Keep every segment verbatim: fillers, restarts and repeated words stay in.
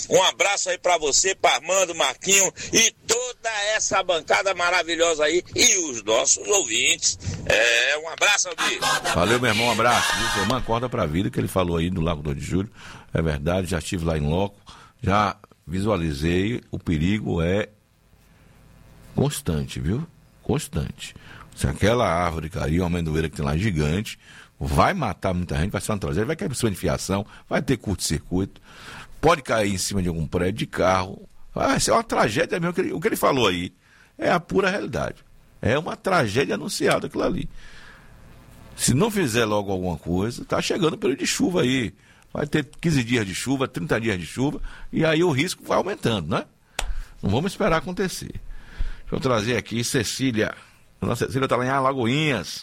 Um abraço aí pra você, pra Armando, Marquinho e toda essa bancada maravilhosa aí e os nossos ouvintes. É, um abraço, Almir. Valeu, meu irmão, um abraço. Viu? Uma acorda pra vida que ele falou aí do Lago dois de Julho. É verdade, já estive lá em loco, já visualizei, o perigo é constante, viu? Constante. Se aquela árvore cair, uma amendoeira que tem lá gigante, vai matar muita gente, vai ser uma tragédia, vai cair por cima de fiação, vai ter curto-circuito, pode cair em cima de algum prédio de carro, vai ser uma tragédia mesmo. Que ele, o que ele falou aí é a pura realidade. É uma tragédia anunciada aquilo ali. Se não fizer logo alguma coisa, tá chegando o período de chuva aí. Vai ter quinze dias de chuva, trinta dias de chuva, e aí o risco vai aumentando, né? Não vamos esperar acontecer. Deixa eu trazer aqui Cecília. A nossa Cecília está lá em Alagoinhas.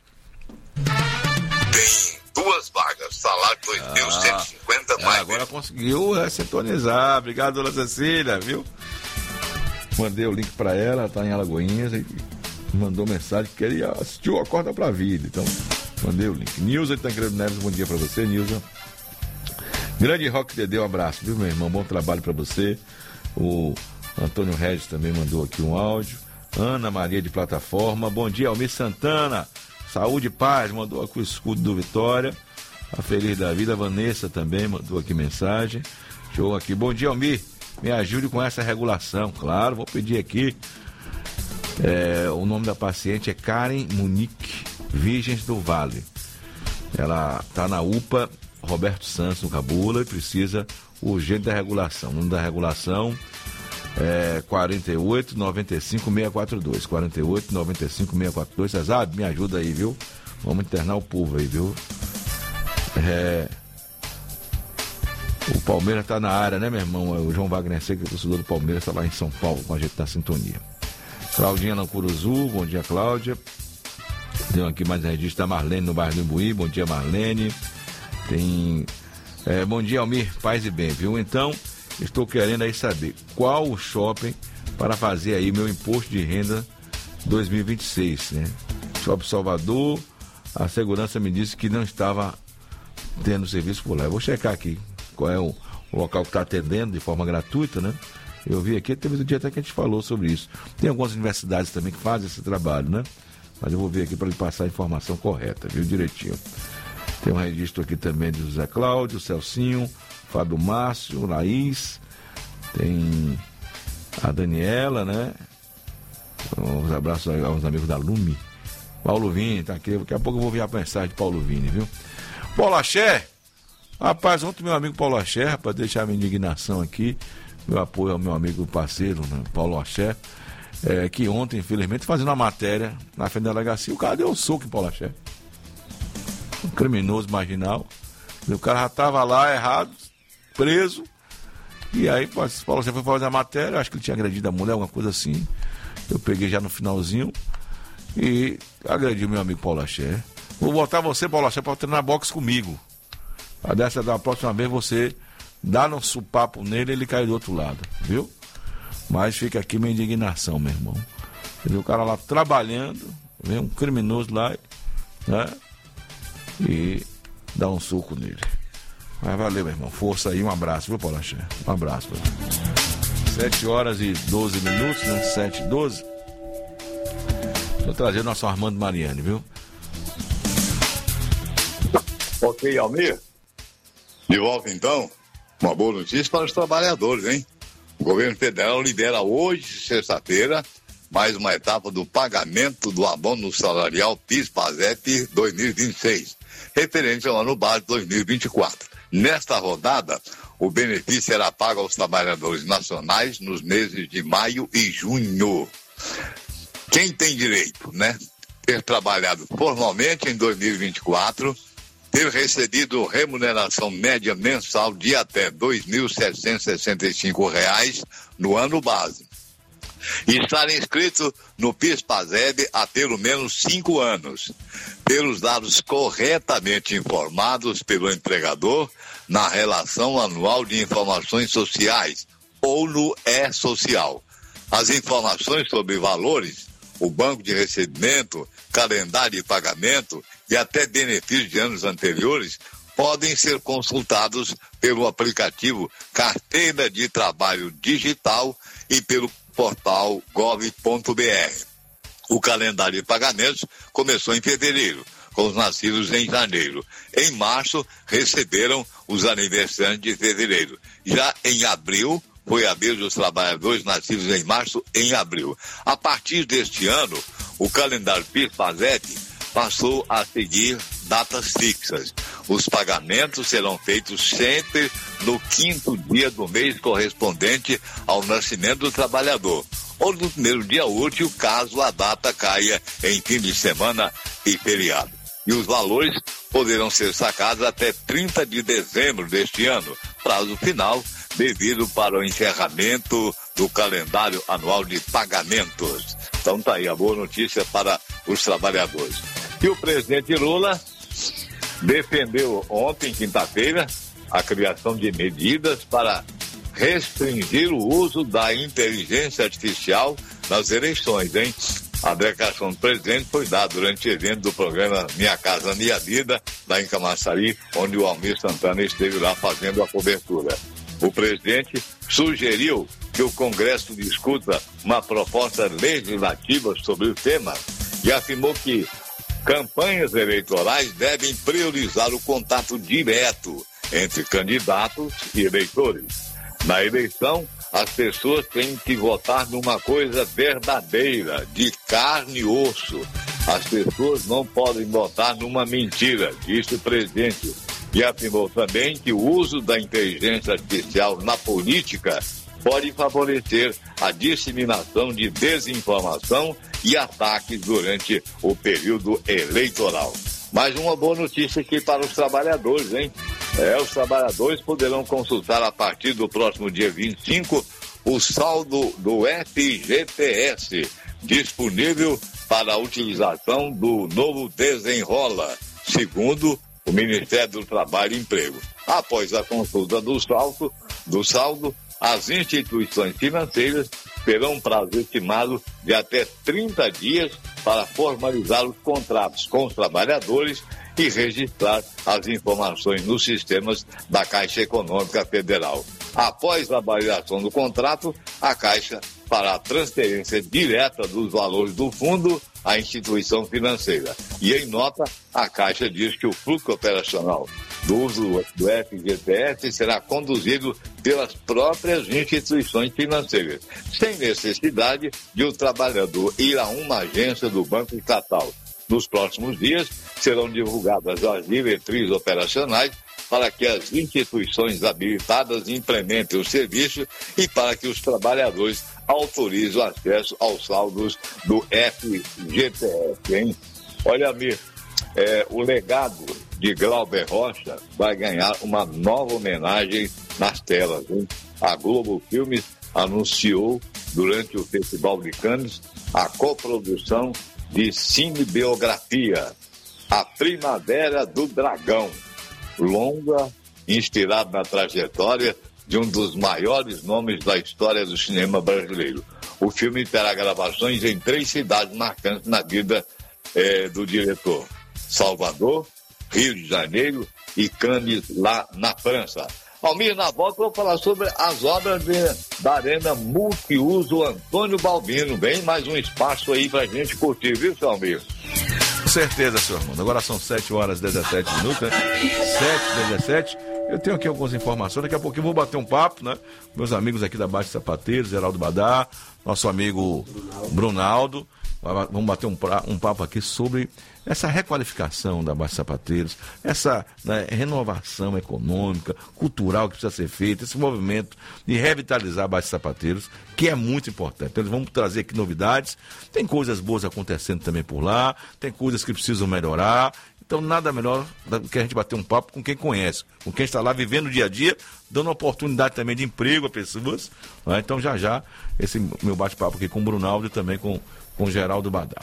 Tem duas vagas, salário dois mil cento e cinquenta ah, mais. É, agora conseguiu é, sintonizar. Obrigado, dona Cecília, viu? Mandei o link para ela, ela está em Alagoinhas e mandou mensagem que queria assistir o Acorda pra Vida. Então, mandei o link. Nilza de Tancredo Neves, bom dia para você, Nilza. Grande Rock Dedê, um abraço, viu, meu irmão? Bom trabalho para você. O Antônio Regis também mandou aqui um áudio. Ana Maria de Plataforma, bom dia, Almir Santana. Saúde e paz, mandou aqui o escudo do Vitória. A Feliz da Vida, Vanessa também mandou aqui mensagem. Show aqui, bom dia, Almir. Me ajude com essa regulação. Claro, vou pedir aqui. É, o nome da paciente é Karen Munique, Virgens do Vale. Ela está na U P A Roberto Santos, no Cabula, e precisa urgente da regulação. O número da regulação é quarenta e oito, noventa e cinco, seiscentos e quarenta e dois. quarenta e oito, noventa e cinco, seiscentos e quarenta e dois. Cesar, me ajuda aí, viu? Vamos internar o povo aí, viu? É... O Palmeiras está na área, né, meu irmão? O João Wagner Seca, que é torcedor do Palmeiras, está lá em São Paulo com a gente na sintonia. Claudinha Lancuruzu, bom dia, Cláudia. Tem aqui mais um registro da Marlene no bairro do Imbuí, bom dia, Marlene. Tem. É, bom dia, Almir, paz e bem, viu? Então, estou querendo aí saber qual o shopping para fazer aí meu imposto de renda dois mil e vinte e seis, né? Shopping Salvador, a segurança me disse que não estava tendo serviço por lá. Eu vou checar aqui qual é o, o local que está atendendo de forma gratuita, né? Eu vi aqui, teve um dia até que a gente falou sobre isso. Tem algumas universidades também que fazem esse trabalho, né? Mas eu vou ver aqui para lhe passar a informação correta, viu, direitinho. Tem um registro aqui também de José Cláudio, Celcinho, Fábio Márcio, Laís, tem a Daniela, né? Uns abraços aos amigos da Lume. Paulo Vini, tá aqui. Daqui a pouco eu vou ver a mensagem de Paulo Vini, viu? Paulo Axé, rapaz, ontem meu amigo Paulo Axé, rapaz, deixar a minha indignação aqui, meu apoio ao meu amigo parceiro, né, Paulo Axé, é, que ontem, infelizmente, fazendo uma matéria na frente da delegacia, o cara deu um soco em Paulo Axé. Um criminoso marginal. O cara já estava lá errado, preso. E aí, Paulo Axé foi fazer a matéria, acho que ele tinha agredido a mulher, alguma coisa assim. Eu peguei já no finalzinho e agredi o meu amigo Paulo Axé. Vou botar você, Paulo Axé, para treinar boxe comigo. A dessa da próxima vez você dá um supapo nele e ele cai do outro lado, viu? Mas fica aqui minha indignação, meu irmão. O cara lá trabalhando, vem um criminoso lá, né? E dá um soco nele. Mas valeu, meu irmão. Força aí, um abraço, viu, Paulo Axé? Um abraço, meu irmão. sete horas e doze minutos, né? sete e doze. Vou trazer o nosso Armando Mariani, viu? Ok, Almir. De volta, então. Uma boa notícia para os trabalhadores, hein? O governo federal libera hoje, sexta-feira, mais uma etapa do pagamento do abono salarial PIS/PASEP dois mil e vinte e seis, referente ao ano base dois mil e vinte e quatro. Nesta rodada, o benefício será pago aos trabalhadores nacionais nos meses de maio e junho. Quem tem direito, né? Ter trabalhado formalmente em dois mil e vinte e quatro, ter recebido remuneração média mensal de até dois mil setecentos e sessenta e cinco reais no ano base. E estar inscrito no PIS/PASEP há pelo menos cinco anos. Ter os dados corretamente informados pelo empregador na relação anual de informações sociais, ou no E-Social. As informações sobre valores, o banco de recebimento, calendário de pagamento e até benefícios de anos anteriores podem ser consultados pelo aplicativo Carteira de Trabalho Digital e pelo portal gov ponto br. O calendário de pagamentos começou em fevereiro, com os nascidos em janeiro. Em março, receberam os aniversários de fevereiro. Já em abril, foi a vez dos trabalhadores nascidos em março em abril. A partir deste ano, o calendário PIS/PASEP passou a seguir datas fixas. Os pagamentos serão feitos sempre no quinto dia do mês correspondente ao nascimento do trabalhador, ou no primeiro dia útil, caso a data caia em fim de semana e feriado. E os valores poderão ser sacados até trinta de dezembro deste ano, prazo final devido para o encerramento do calendário anual de pagamentos. Então tá aí a boa notícia para os trabalhadores. E o presidente Lula defendeu ontem, quinta-feira, a criação de medidas para restringir o uso da inteligência artificial nas eleições, hein? A declaração do presidente foi dada durante o evento do programa Minha Casa Minha Vida, lá em Camaçari, onde o Almir Santana esteve lá fazendo a cobertura. O presidente sugeriu que o Congresso discuta uma proposta legislativa sobre o tema e afirmou que campanhas eleitorais devem priorizar o contato direto entre candidatos e eleitores. Na eleição, as pessoas têm que votar numa coisa verdadeira, de carne e osso. As pessoas não podem votar numa mentira, disse o presidente. E afirmou também que o uso da inteligência artificial na política pode favorecer a disseminação de desinformação e ataques durante o período eleitoral. Mais uma boa notícia aqui para os trabalhadores, hein? É, os trabalhadores poderão consultar a partir do próximo dia vinte e cinco o saldo do F G T S, disponível para a utilização do novo Desenrola, segundo o Ministério do Trabalho e Emprego. Após a consulta do saldo, do saldo, as instituições financeiras terão um prazo estimado de até trinta dias para formalizar os contratos com os trabalhadores e registrar as informações nos sistemas da Caixa Econômica Federal. Após a validação do contrato, a Caixa fará a transferência direta dos valores do fundo à instituição financeira. E em nota, a Caixa diz que o fluxo operacional do uso do F G T S será conduzido pelas próprias instituições financeiras, sem necessidade de o trabalhador ir a uma agência do Banco Estatal. Nos próximos dias, serão divulgadas as diretrizes operacionais para que as instituições habilitadas implementem o serviço e para que os trabalhadores autorizem o acesso aos saldos do F G T S, hein? Olha, Mir, é, o legado de Glauber Rocha vai ganhar uma nova homenagem nas telas, hein? A Globo Filmes anunciou durante o Festival de Cannes a coprodução de cinebiografia A Primavera do Dragão, longa inspirado na trajetória de um dos maiores nomes da história do cinema brasileiro. O filme terá gravações em três cidades marcantes na vida eh, do diretor: Salvador, Rio de Janeiro e Cannes, lá na França. Almir, na volta eu vou falar sobre as obras de, da Arena Multiuso Antônio Balbino. Vem mais um espaço aí pra gente curtir, viu, seu Almir? Com certeza, senhor Armando. Agora são sete horas e dezessete minutos, né? sete e dezessete. Eu tenho aqui algumas informações. Daqui a pouquinho eu vou bater um papo, né? Meus amigos aqui da Baixa Sapateiros, Geraldo Badar, nosso amigo Brunaldo. Vamos bater um, pra, um papo aqui sobre essa requalificação da Baixa Sapateiros, essa, né, renovação econômica, cultural que precisa ser feita, esse movimento de revitalizar a Baixa Sapateiros, que é muito importante. Então, vamos trazer aqui novidades. Tem coisas boas acontecendo também por lá, tem coisas que precisam melhorar. Então, nada melhor do que a gente bater um papo com quem conhece, com quem está lá vivendo o dia a dia, dando oportunidade também de emprego a pessoas. Né? Então, já já, esse meu bate-papo aqui com o Brunaldo e também com, com o Geraldo Badar.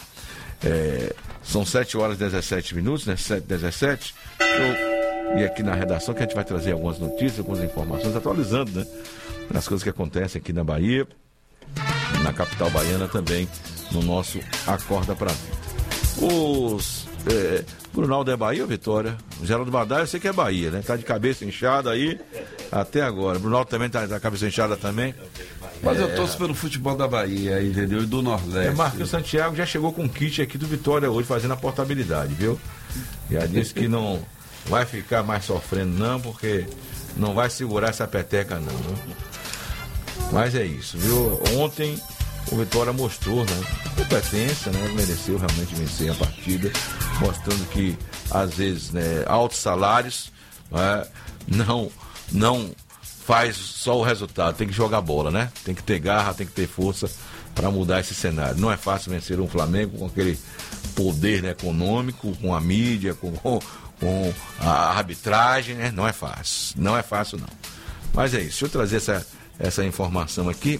É, são sete horas e dezessete minutos, né? sete e dezessete. Eu, e aqui na redação que a gente vai trazer algumas notícias, algumas informações, atualizando, né? As coisas que acontecem aqui na Bahia, na capital baiana também, no nosso Acorda Pra Vida. Os É, Brunaldo é Bahia ou Vitória? O Geraldo Badalha, eu sei que é Bahia, né? Tá de cabeça inchada aí até agora. Brunaldo também tá de cabeça inchada também. Mas é, eu torço pelo futebol da Bahia, entendeu? E do Nordeste. É, Marcos Santiago já chegou com um kit aqui do Vitória hoje, fazendo a portabilidade, viu? Já disse que não vai ficar mais sofrendo não, porque não vai segurar essa peteca não, viu? Mas é isso, viu? Ontem o Vitória mostrou, né, competência, né, mereceu realmente vencer a partida, mostrando que às vezes, né, altos salários, né, não, não faz só o resultado, tem que jogar bola, né? Tem que ter garra, tem que ter força para mudar esse cenário. Não é fácil vencer um Flamengo com aquele poder, né, econômico, com a mídia, com, com a arbitragem, né? Não é fácil, não é fácil não. Mas é isso, deixa eu trazer essa, essa informação aqui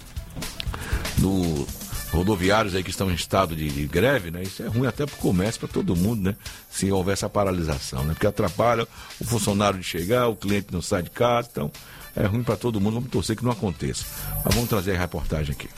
do rodoviários aí que estão em estado de, de greve, né? Isso é ruim até para o comércio, para todo mundo, né? Se houver essa paralisação, né? Porque atrapalha o funcionário de chegar, o cliente não sai de casa, então é ruim para todo mundo. Vamos torcer que não aconteça. Mas vamos trazer a reportagem aqui.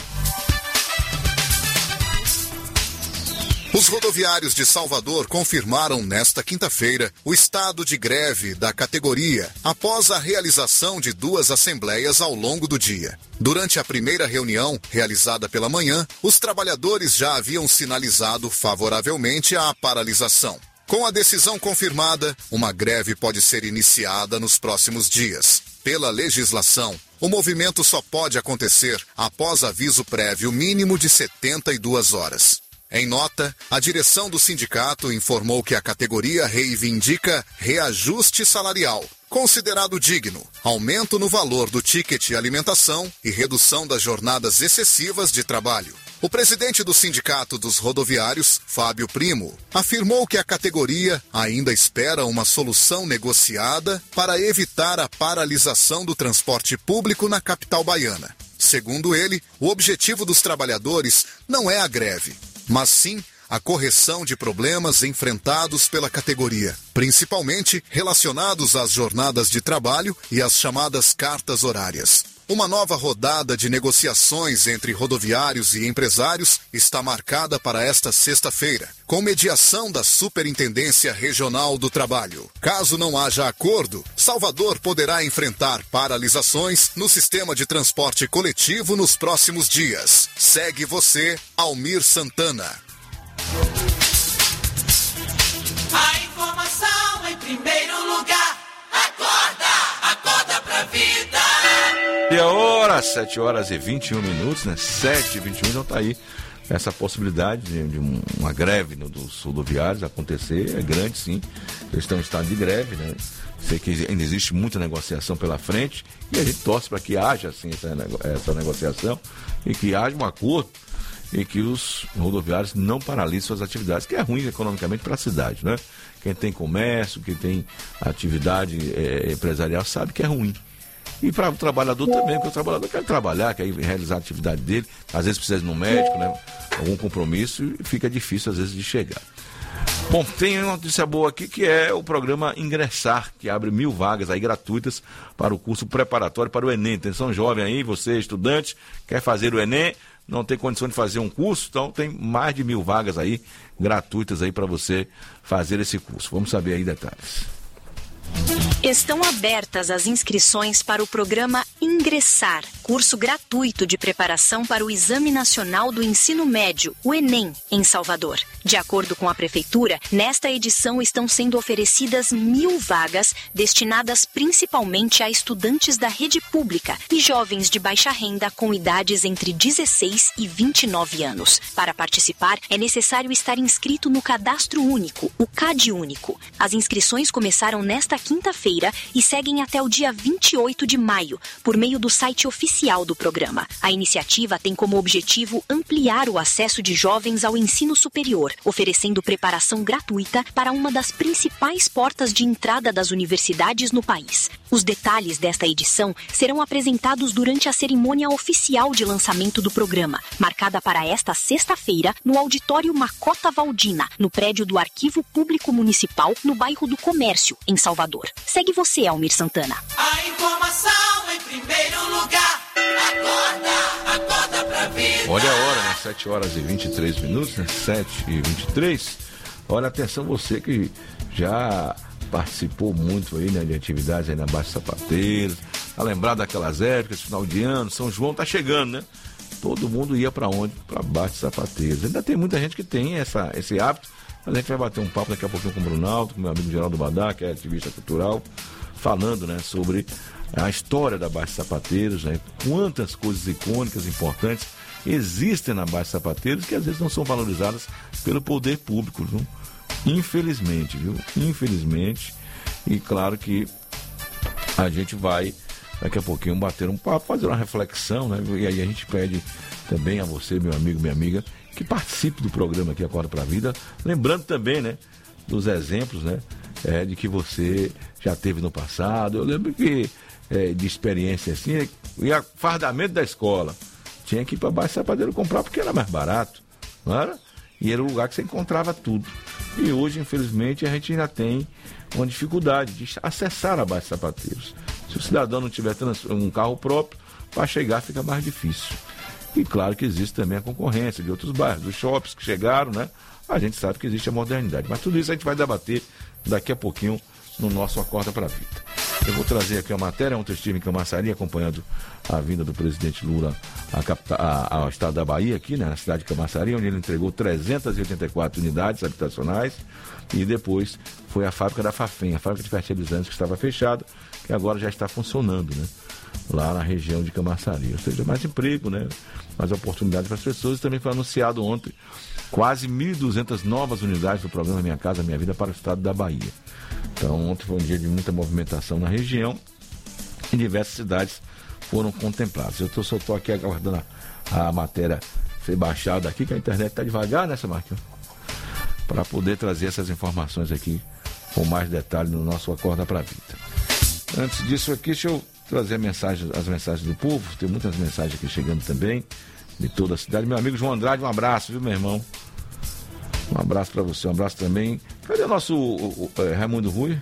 Os rodoviários de Salvador confirmaram nesta quinta-feira o estado de greve da categoria após a realização de duas assembleias ao longo do dia. Durante a primeira reunião, realizada pela manhã, os trabalhadores já haviam sinalizado favoravelmente à paralisação. Com a decisão confirmada, uma greve pode ser iniciada nos próximos dias. Pela legislação, o movimento só pode acontecer após aviso prévio mínimo de setenta e duas horas. Em nota, a direção do sindicato informou que a categoria reivindica reajuste salarial, considerado digno, aumento no valor do ticket alimentação e redução das jornadas excessivas de trabalho. O presidente do Sindicato dos Rodoviários, Fábio Primo, afirmou que a categoria ainda espera uma solução negociada para evitar a paralisação do transporte público na capital baiana. Segundo ele, o objetivo dos trabalhadores não é a greve, mas sim a correção de problemas enfrentados pela categoria, principalmente relacionados às jornadas de trabalho e às chamadas cartas horárias. Uma nova rodada de negociações entre rodoviários e empresários está marcada para esta sexta-feira, com mediação da Superintendência Regional do Trabalho. Caso não haja acordo, Salvador poderá enfrentar paralisações no sistema de transporte coletivo nos próximos dias. Segue você, Almir Santana. A informação em primeiro lugar. Acorda, acorda pra vida. E a hora, sete horas e vinte e um minutos, né? sete e vinte e um, então tá aí essa possibilidade de, de uma greve no, dos rodoviários acontecer, é grande sim, eles estão em estado de greve, né? Sei que ainda existe muita negociação pela frente e a gente torce para que haja assim essa, essa negociação e que haja um acordo e que os rodoviários não paralisem suas atividades, que é ruim economicamente para a cidade, né? Quem tem comércio, quem tem atividade é, empresarial sabe que é ruim. E para o trabalhador também, porque o trabalhador quer trabalhar, quer realizar a atividade dele, às vezes precisa ir no médico, né? Algum compromisso e fica difícil às vezes de chegar. Bom, tem uma notícia boa aqui que é o programa Ingressar, que abre mil vagas aí gratuitas para o curso preparatório para o Enem. Atenção jovem aí, você estudante, quer fazer o Enem, não tem condição de fazer um curso, então tem mais de mil vagas aí gratuitas aí para você fazer esse curso. Vamos saber aí detalhes. Estão abertas as inscrições para o programa Ingressar, curso gratuito de preparação para o Exame Nacional do Ensino Médio, o Enem, em Salvador. De acordo com a Prefeitura, nesta edição estão sendo oferecidas mil vagas destinadas principalmente a estudantes da rede pública e jovens de baixa renda com idades entre dezesseis e vinte e nove anos. Para participar, é necessário estar inscrito no Cadastro Único, o CAD Único. As inscrições começaram nesta quinta-feira e seguem até o dia vinte e oito de maio, por meio do site oficial do programa. A iniciativa tem como objetivo ampliar o acesso de jovens ao ensino superior, oferecendo preparação gratuita para uma das principais portas de entrada das universidades no país. Os detalhes desta edição serão apresentados durante a cerimônia oficial de lançamento do programa, marcada para esta sexta-feira no Auditório Macota Valdina, no prédio do Arquivo Público Municipal, no bairro do Comércio, em Salvador. Segue você, Almir Santana. A informação em primeiro lugar. Acorda, acorda pra vida. Olha a hora, né? sete horas e vinte e três minutos, né? sete e vinte e três. Olha, atenção você que já participou muito aí, né, de atividades aí na Baixa Sapateiros, a lembrar daquelas épocas, final de ano, São João tá chegando, né? Todo mundo ia para onde? Para Baixa Sapateiros. Ainda tem muita gente que tem essa, esse hábito, mas a gente vai bater um papo daqui a pouquinho com o Brunaldo, com o meu amigo Geraldo Badá, que é ativista cultural, falando, né, sobre a história da Baixa Sapateiros, né? Quantas coisas icônicas, importantes existem na Baixa Sapateiros que às vezes não são valorizadas pelo poder público, viu? Infelizmente, viu? Infelizmente. E claro que a gente vai daqui a pouquinho bater um papo, fazer uma reflexão, né? E aí a gente pede também a você, meu amigo, minha amiga, que participe do programa aqui Acorda pra Vida, lembrando também, né, dos exemplos, né, é, de que você já teve no passado. Eu lembro que é, de experiência assim, e a fardamento da escola tinha que ir para Baixa Sapateiro comprar porque era mais barato, não era? E era o lugar que você encontrava tudo. E hoje, infelizmente, a gente ainda tem uma dificuldade de acessar a Baixa Sapateiros. Se o cidadão não tiver um carro próprio, para chegar fica mais difícil. E claro que existe também a concorrência de outros bairros, dos shoppings que chegaram, né? A gente sabe que existe a modernidade. Mas tudo isso a gente vai debater daqui a pouquinho no nosso Acorda para a Vida. Eu vou trazer aqui a matéria. Ontem eu estive em Camaçari acompanhando a vinda do presidente Lula à capital, a, ao estado da Bahia, aqui, né, na cidade de Camaçari, onde ele entregou trezentas e oitenta e quatro unidades habitacionais, e depois foi a fábrica da Fafem, a fábrica de fertilizantes que estava fechada, que agora já está funcionando, né, lá na região de Camaçari. Ou seja, mais emprego, né, mais oportunidade para as pessoas. E também foi anunciado ontem quase mil e duzentas novas unidades do programa Minha Casa Minha Vida para o estado da Bahia. Então, ontem foi um dia de muita movimentação na região e diversas cidades foram contempladas. Eu tô, só estou aqui aguardando a, a matéria ser baixada aqui, que a internet está devagar, né, Marquinhos? Para poder trazer essas informações aqui com mais detalhe no nosso Acorda para a Vida. Antes disso aqui, deixa eu trazer a mensagem, as mensagens do povo. Tem muitas mensagens aqui chegando também, de toda a cidade. Meu amigo João Andrade, um abraço, viu, meu irmão? Um abraço para você, um abraço também. Cadê o nosso o, o, o, Raimundo Rui?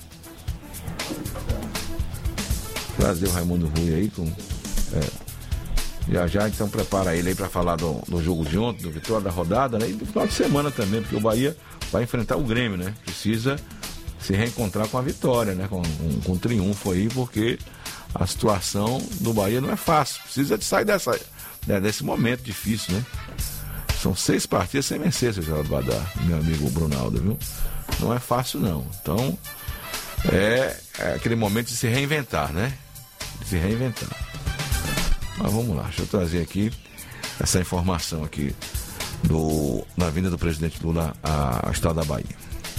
Trazer o Raimundo Rui aí com... É, já já, então prepara ele aí para falar do, do jogo de ontem, do vitória da rodada, né? E do final de semana também, porque o Bahia vai enfrentar o Grêmio, né? Precisa se reencontrar com a vitória, né? Com, com, com um triunfo aí, porque a situação do Bahia não é fácil. Precisa de sair dessa, né, desse momento difícil, né? São seis partidas sem vencer, seu Geraldo Badá, meu amigo Brunaldo, viu? Não é fácil, não. Então, é, é aquele momento de se reinventar, né? De se reinventar. Mas vamos lá, deixa eu trazer aqui essa informação aqui do, da vinda do presidente Lula ao estado da Bahia.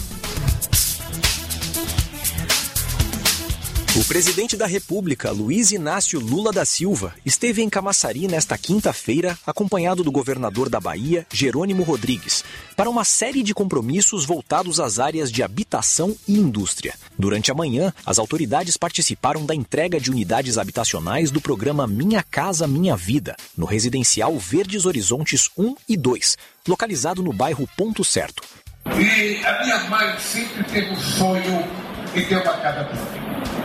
O presidente da República, Luiz Inácio Lula da Silva, esteve em Camaçari nesta quinta-feira, acompanhado do governador da Bahia, Jerônimo Rodrigues, para uma série de compromissos voltados às áreas de habitação e indústria. Durante a manhã, as autoridades participaram da entrega de unidades habitacionais do programa Minha Casa Minha Vida, no residencial Verdes Horizontes um e dois, localizado no bairro Ponto Certo. E a minha mãe sempre teve um sonho de ter uma casa própria.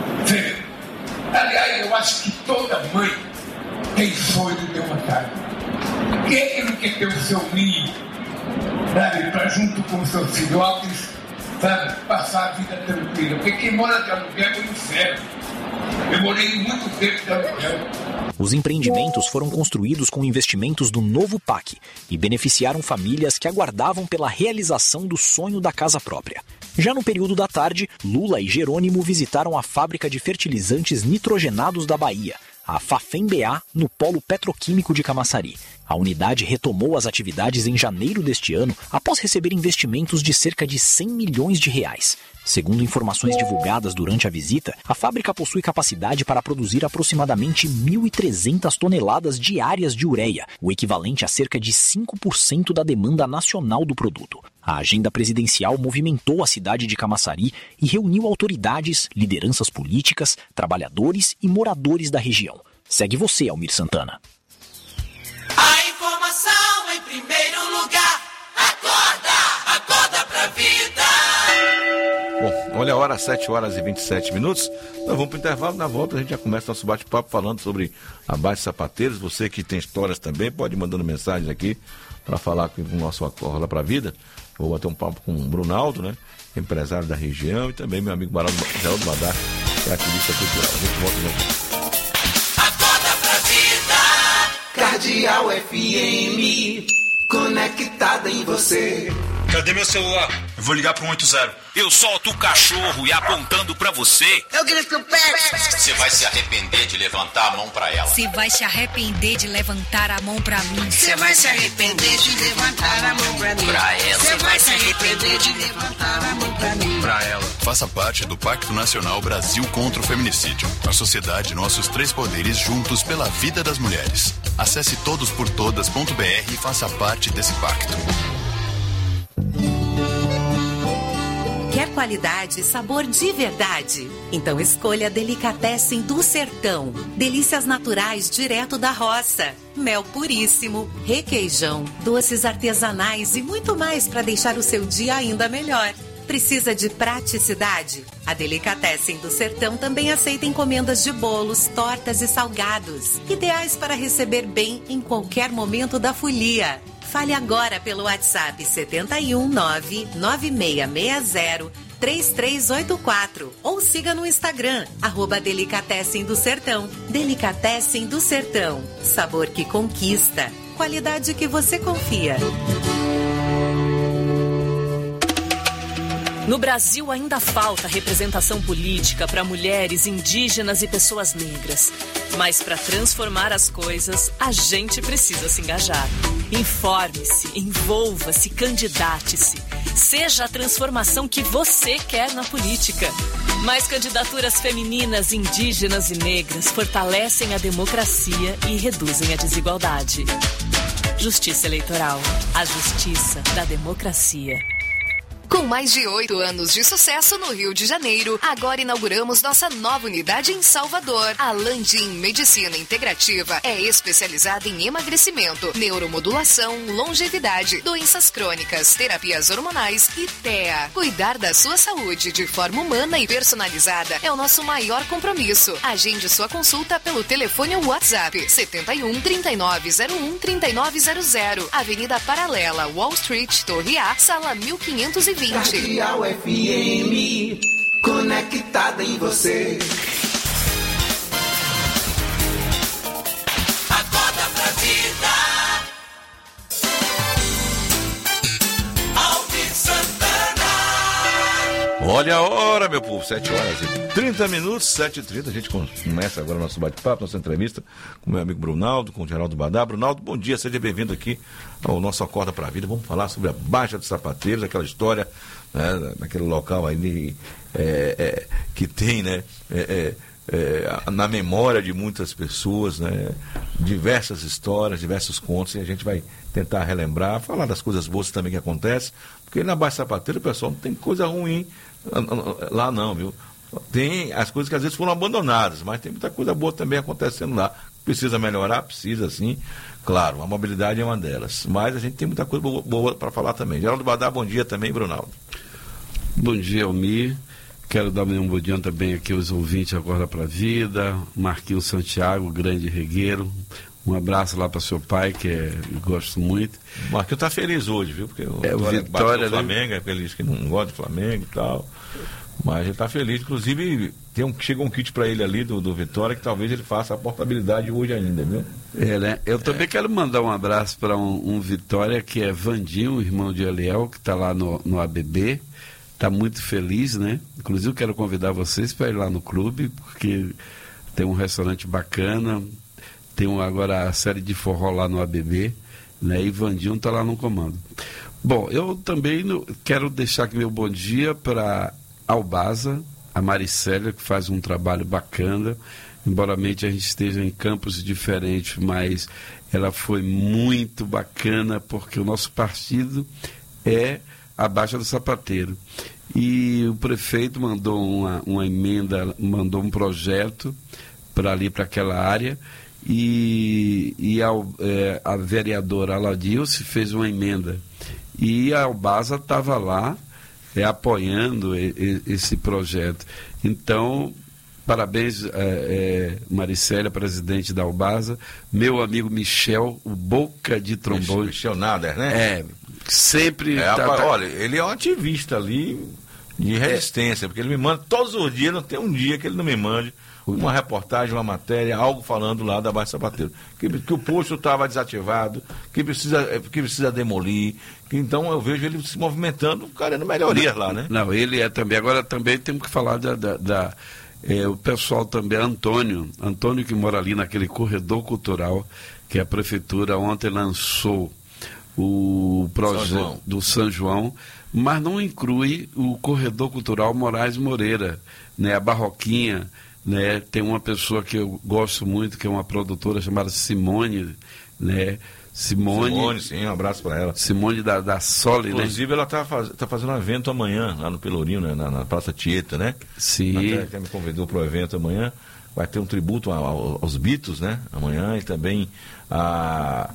Aliás, eu acho que toda mãe tem sonho de ter uma casa. Quem é que não quer ter o seu ninho, sabe, para junto com os seus filhotes, sabe, passar a vida tranquila? Porque quem mora de aluguel é um inferno. Eu morei muito tempo de aluguel. Os empreendimentos foram construídos com investimentos do Novo P A C e beneficiaram famílias que aguardavam pela realização do sonho da casa própria. Já no período da tarde, Lula e Jerônimo visitaram a fábrica de fertilizantes nitrogenados da Bahia, a Fafem B A, no polo petroquímico de Camaçari. A unidade retomou as atividades em janeiro deste ano, após receber investimentos de cerca de cem milhões de reais. Segundo informações divulgadas durante a visita, a fábrica possui capacidade para produzir aproximadamente mil e trezentas toneladas diárias de ureia, o equivalente a cerca de cinco por cento da demanda nacional do produto. A agenda presidencial movimentou a cidade de Camaçari e reuniu autoridades, lideranças políticas, trabalhadores e moradores da região. Segue você, Almir Santana. A informação em primeiro lugar. Acorda, acorda pra vida. Bom, Olha a hora, sete horas e vinte e sete minutos. Nós vamos para o intervalo, na volta a gente já começa nosso bate-papo falando sobre a Baixa Sapateiros. Você que tem histórias também, pode ir mandando mensagem aqui para falar com o nosso Acorda para a Vida. Vou bater um papo com o Brunaldo, né? Empresário da região, e também meu amigo Geraldo Badar, que é ativista cultural. A gente volta já. Acorda pra vida. Cardeal F M, conectada em você. Cadê meu celular? Eu vou ligar pro um oito zero. Eu solto o cachorro e apontando pra você. Eu grito pé. Você vai se arrepender de levantar a mão pra ela. Você vai se arrepender de levantar a mão pra mim. Você vai se arrepender de levantar a mão pra mim. Pra ela. Você vai se arrepender de levantar a mão pra mim. Pra ela. Faça parte do Pacto Nacional Brasil contra o Feminicídio. A sociedade, nossos três poderes juntos pela vida das mulheres. Acesse todos por todas ponto b r e faça parte desse pacto. Quer qualidade e sabor de verdade? Então escolha Delicatessen do Sertão. Delícias naturais direto da roça. Mel puríssimo, requeijão, doces artesanais e muito mais para deixar o seu dia ainda melhor. Precisa de praticidade? A Delicatessen do Sertão também aceita encomendas de bolos, tortas e salgados. Ideais para receber bem em qualquer momento da folia. Fale agora pelo WhatsApp sete um nove, nove seis seis zero, três três oito quatro ou siga no Instagram, arroba Delicatessen do Sertão. Delicatessen do Sertão. Sabor que conquista. Qualidade que você confia. No Brasil ainda falta representação política para mulheres, indígenas e pessoas negras. Mas para transformar as coisas, a gente precisa se engajar. Informe-se, envolva-se, candidate-se. Seja a transformação que você quer na política. Mais candidaturas femininas, indígenas e negras fortalecem a democracia e reduzem a desigualdade. Justiça Eleitoral. A justiça da democracia. Com mais de oito anos de sucesso no Rio de Janeiro, agora inauguramos nossa nova unidade em Salvador. A Landim Medicina Integrativa é especializada em emagrecimento, neuromodulação, longevidade, doenças crônicas, terapias hormonais e T E A. Cuidar da sua saúde de forma humana e personalizada é o nosso maior compromisso. Agende sua consulta pelo telefone ou WhatsApp sete um, trinta e nove zero um, trinta e nove zero zero. Avenida Paralela, Wall Street, Torre A, sala mil quinhentos e vinte. Cardeal F M, conectada em você. Acorda pra vida. Alves Santana. Olha a hora, meu povo, sete horas e trinta minutos, sete e trinta. A gente começa agora o nosso bate-papo, nossa entrevista com o meu amigo Brunaldo, com o Geraldo Badar. Brunaldo, bom dia, seja bem-vindo aqui ao nosso Acorda pra Vida. Vamos falar sobre a Baixa dos Sapateiros, aquela história, né, naquele local aí é, é, que tem, né, é, é, na memória de muitas pessoas, né, diversas histórias, diversos contos, e a gente vai tentar relembrar, falar das coisas boas também que acontecem, porque na Baixa Sapateiro, pessoal, não tem coisa ruim lá não, viu? Tem as coisas que às vezes foram abandonadas, mas tem muita coisa boa também acontecendo lá. Precisa melhorar? Precisa, sim. Claro, a mobilidade é uma delas. Mas a gente tem muita coisa boa, boa para falar também. Geraldo Badar, bom dia também, Brunaldo. Bom dia, Almir. Quero dar um bom dia também aqui aos ouvintes Acorda pra Vida. Marquinhos Santiago, grande regueiro. Um abraço lá para seu pai, que é, eu gosto muito. O Marquinhos tá feliz hoje, viu? Porque o é, Vitória, Vitória o Flamengo, né? Ele diz que não gosta de Flamengo e tal. Mas ele tá feliz. Inclusive, tem um, chega um kit para ele ali do, do Vitória, que talvez ele faça a portabilidade hoje ainda, viu? É, né? Eu também é. quero mandar um abraço para um, um Vitória, que é Vandinho, irmão de Eliel, que está lá no, no A B B. Está muito feliz, né? Inclusive, eu quero convidar vocês para ir lá no clube, porque tem um restaurante bacana. Tem um, agora a série de forró lá no A B B, né? E Vandinho está lá no comando. Bom, eu também no, quero deixar aqui meu bom dia para Albaza, a Maricélia, que faz um trabalho bacana, embora a gente esteja em campos diferentes, mas ela foi muito bacana, porque o nosso partido é a Baixa do Sapateiro. E o prefeito mandou uma, uma emenda, mandou um projeto para ali, para aquela área, e, e a, é, a vereadora Aladilce fez uma emenda. E a Albaza estava lá é, apoiando e, e, esse projeto. Então, parabéns, é, é, Maricélia, presidente da Albasa, meu amigo Michel, o Boca de Trombone. Michel Nader, né? É, sempre... É, tá, tá... Olha, ele é um ativista ali de resistência, é. porque ele me manda todos os dias, não tem um dia que ele não me mande uma reportagem, uma matéria, algo falando lá da Baixo Sapateiro, que, que o posto estava desativado, que precisa, que precisa demolir, que, então eu vejo ele se movimentando, querendo melhorias lá, né? Não, ele é também, agora também temos que falar da... da, da é, o pessoal também, Antônio, Antônio que mora ali naquele corredor cultural, que a prefeitura ontem lançou o projeto do São João, mas não inclui o corredor cultural Moraes Moreira, né, a Barroquinha, né, tem uma pessoa que eu gosto muito, que é uma produtora chamada Simone, né, Simone, Simone, sim, um abraço para ela. Simone da, da Soli, inclusive, né? Ela está faz, tá fazendo um evento amanhã, lá no Pelourinho, né, na, na Praça Tieta, né? Sim. Até, até me convidou para o evento amanhã. Vai ter um tributo ao, aos Beatles, né? Amanhã, e também a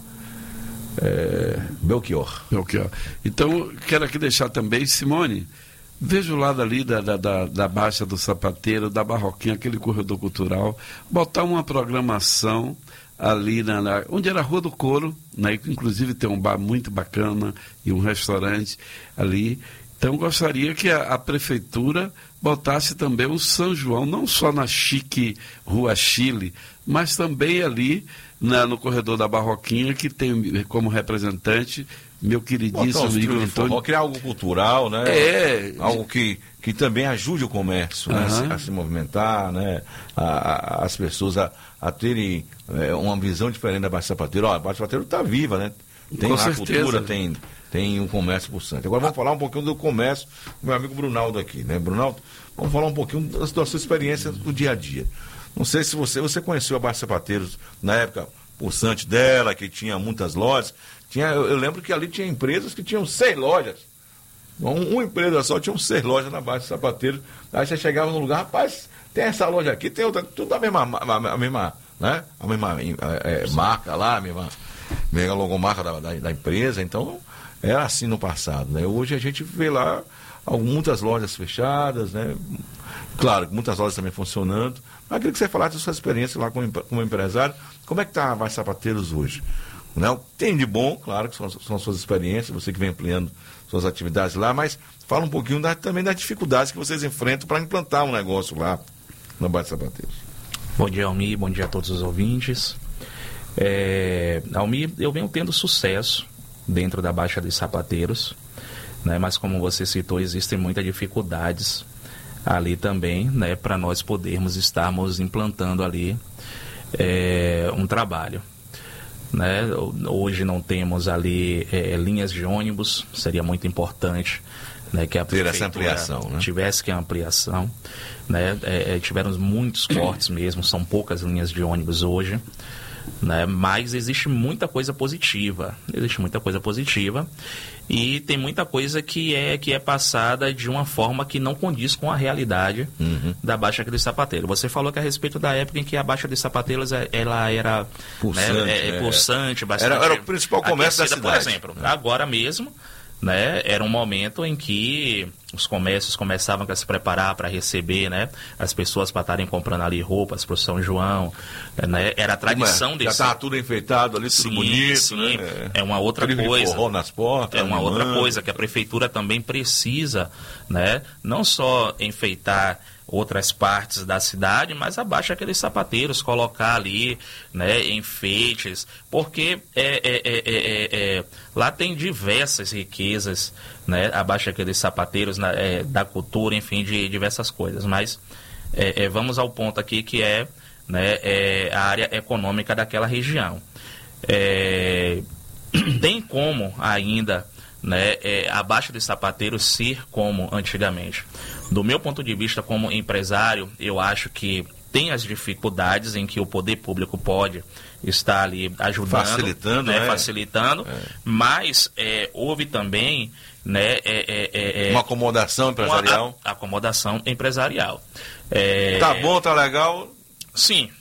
é, Belchior. Belchior. Então, quero aqui deixar também, Simone, veja o lado ali da, da, da, da Baixa do Sapateiro, da Barroquinha, aquele corredor cultural, botar uma programação ali na, na, onde era a Rua do Couro, né, que inclusive tem um bar muito bacana e um restaurante ali. Então gostaria que a, a prefeitura botasse também o São João, não só na chique Rua Chile, mas também ali na, no corredor da Barroquinha, que tem como representante meu queridíssimo amigo Antônio. Criar algo cultural, né? É. Algo que, que também ajude o comércio, né? Uhum. a, a se movimentar, né? A, a, as pessoas a, a terem é, uma visão diferente da Baixo Sapateiro. Ó, a Baixo Sapateiro está viva, né? Tem Com lá a certeza. cultura, tem, tem um comércio pulsante. Agora vamos falar um pouquinho do comércio do meu amigo Brunaldo aqui, né? Brunaldo, vamos falar um pouquinho da, da sua experiência do dia a dia. Não sei se você, você conheceu a Baixo Sapateiros na época pulsante dela, que tinha muitas lojas. Tinha, eu, eu lembro que ali tinha empresas que tinham seis lojas. Um, uma empresa só tinha seis lojas na Baixo Sapateiro. Aí você chegava no lugar, rapaz, tem essa loja aqui, tem outra, tudo a mesma, a, a mesma, né? A mesma é, marca lá, a mesma, a mesma logomarca da, da, da empresa. Então, era assim no passado, né? Hoje a gente vê lá algumas, muitas lojas fechadas, né? Claro, muitas lojas também funcionando. Mas eu queria que você falasse da sua experiência lá como, como empresário. Como é que está a Baixo Sapateiros hoje? Não, tem de bom, claro, que são, são as suas experiências, você que vem ampliando suas atividades lá, mas fala um pouquinho da, também das dificuldades que vocês enfrentam para implantar um negócio lá no Baixo Sapateiros. Bom dia, Almir, bom dia a todos os ouvintes. É, Almir, eu venho tendo sucesso dentro da Baixa dos Sapateiros, né, mas como você citou, existem muitas dificuldades ali também, né, para nós podermos estarmos implantando ali é, um trabalho. Né? Hoje não temos ali é, linhas de ônibus, seria muito importante, né, que a ter essa ampliação, né? tivesse que a ampliação, né? É, é, tivemos muitos cortes mesmo, são poucas linhas de ônibus hoje, né? Mas existe muita coisa positiva, existe muita coisa positiva e tem muita coisa que é, que é passada de uma forma que não condiz com a realidade uhum. da Baixa dos Sapateiros. Você falou que a respeito da época em que a Baixa dos Sapateiros ela era pulsante, né, é, é, pulsante bastante, era, era o principal comércio aquecida, da cidade. Por exemplo, é. agora mesmo, né, era um momento em que os comércios começavam a se preparar para receber, né, as pessoas para estarem comprando ali roupas para o São João, né, era a tradição desse... Já estava tudo enfeitado ali, tudo sim, bonito, sim, né? É uma outra Aquele coisa. forró nas portas, é uma animando. outra coisa que a prefeitura também precisa, né, não só enfeitar outras partes da cidade, mas abaixo aqueles sapateiros, colocar ali, né, enfeites, porque é, é, é, é, é, lá tem diversas riquezas, né, abaixo aqueles sapateiros na, é, da cultura, enfim, de diversas coisas, mas é, é, vamos ao ponto aqui que é, né, é a área econômica daquela região. É, tem como ainda, né, é, abaixo dos sapateiros ser como antigamente. Do meu ponto de vista como empresário, eu acho que tem as dificuldades em que o poder público pode estar ali ajudando, facilitando, né, né? facilitando, é. mas é, houve também, né, é, é, é, uma acomodação empresarial. Uma a, acomodação empresarial. É, tá bom, tá legal. Sim,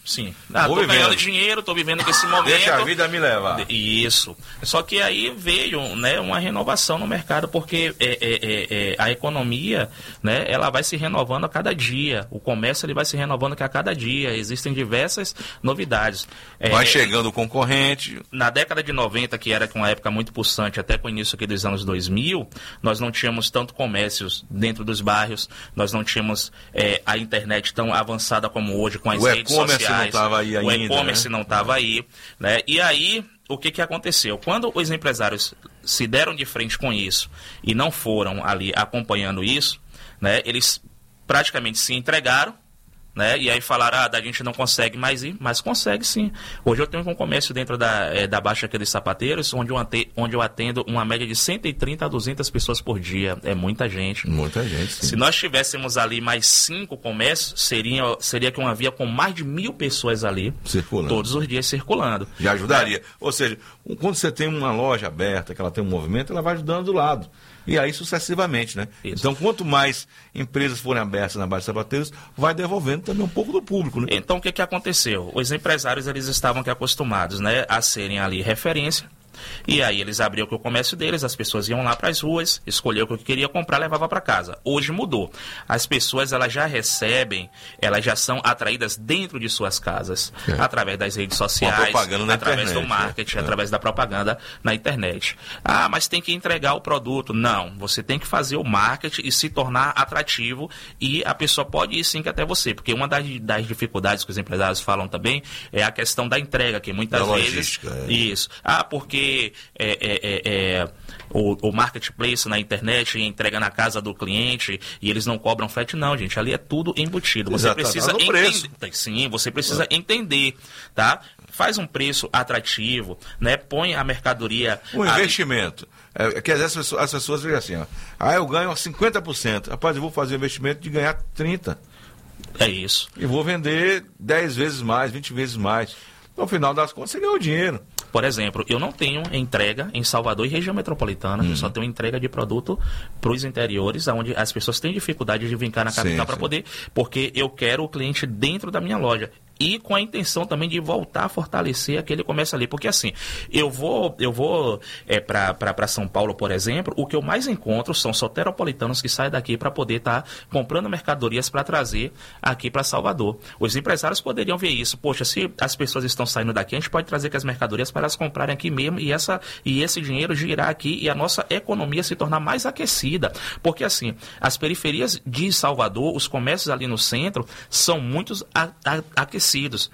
Sim. Ah, Vou tô vivendo. ganhando dinheiro, tô vivendo nesse momento. Deixa a vida me levar. Isso. Só que aí veio, né, uma renovação no mercado, porque é, é, é, é, a economia, né, ela vai se renovando a cada dia. O comércio ele vai se renovando a cada dia. Existem diversas novidades. É, vai chegando o concorrente. Na década de noventa, que era uma época muito pulsante, até com o início aqui dos anos dois mil, nós não tínhamos tanto comércios dentro dos bairros, nós não tínhamos é, a internet tão avançada como hoje, com as o redes sociais. Não estava aí o ainda, e-commerce né? não estava aí, né? E aí, o que que aconteceu? Quando os empresários se deram de frente com isso e não foram ali acompanhando isso, né? Eles praticamente se entregaram, né? E aí falaram, ah, a gente não consegue mais ir, mas consegue sim. Hoje eu tenho um comércio dentro da, é, da Baixa aqui dos Sapateiros, onde eu, ate, onde eu atendo uma média de cento e trinta a duzentas pessoas por dia. É muita gente. Muita gente, sim. Se nós tivéssemos ali mais cinco comércios, seria, seria que uma via com mais de mil pessoas ali, circulando. Todos os dias circulando. Já ajudaria. É. Ou seja, quando você tem uma loja aberta, que ela tem um movimento, ela vai ajudando do lado. E aí sucessivamente, né? Isso. Então, quanto mais empresas forem abertas na Baixa dos Sapateiros, vai devolvendo também um pouco do público, né? Então, o que que aconteceu? Os empresários, eles estavam aqui acostumados, né, a serem ali referência. E aí eles abriam o comércio deles, as pessoas iam lá para as ruas, escolhiam o que queria comprar, levava para casa. Hoje mudou. As pessoas, elas já recebem, elas já são atraídas dentro de suas casas, é. através das redes sociais, através do marketing, é. através da propaganda na internet. Ah, mas tem que entregar o produto. Não, você tem que fazer o marketing e se tornar atrativo, e a pessoa pode ir sim que até você, porque uma das, das dificuldades que os empresários falam também é a questão da entrega, que muitas da vezes... Logística, é. Isso. Ah, porque É, é, é, é, o, o marketplace na internet entrega na casa do cliente e eles não cobram frete, não, gente. Ali é tudo embutido. Você Exato, precisa tá entender. Sim, você precisa é. entender, tá? Faz um preço atrativo, né? Põe a mercadoria. O ali. investimento. É, que às vezes as pessoas, as pessoas dizem assim, ó, ah, eu ganho cinquenta por cento. Rapaz, eu vou fazer o investimento de ganhar trinta por cento. É isso. E vou vender dez vezes mais, vinte vezes mais. No final das contas, você ganhou o dinheiro. Por exemplo, eu não tenho entrega em Salvador e região metropolitana, hum. eu só tenho entrega de produto para os interiores, onde as pessoas têm dificuldade de vir cá na capital para poder, porque eu quero o cliente dentro da minha loja. E com a intenção também de voltar a fortalecer aquele comércio ali. Porque assim, eu vou, eu vou é, para São Paulo, por exemplo, o que eu mais encontro são soteropolitanos que saem daqui para poder estar tá comprando mercadorias para trazer aqui para Salvador. Os empresários poderiam ver isso. Poxa, se as pessoas estão saindo daqui, a gente pode trazer as mercadorias para elas comprarem aqui mesmo e, essa, e esse dinheiro girar aqui e a nossa economia se tornar mais aquecida. Porque assim, as periferias de Salvador, os comércios ali no centro, são muito a, a, aquecidos.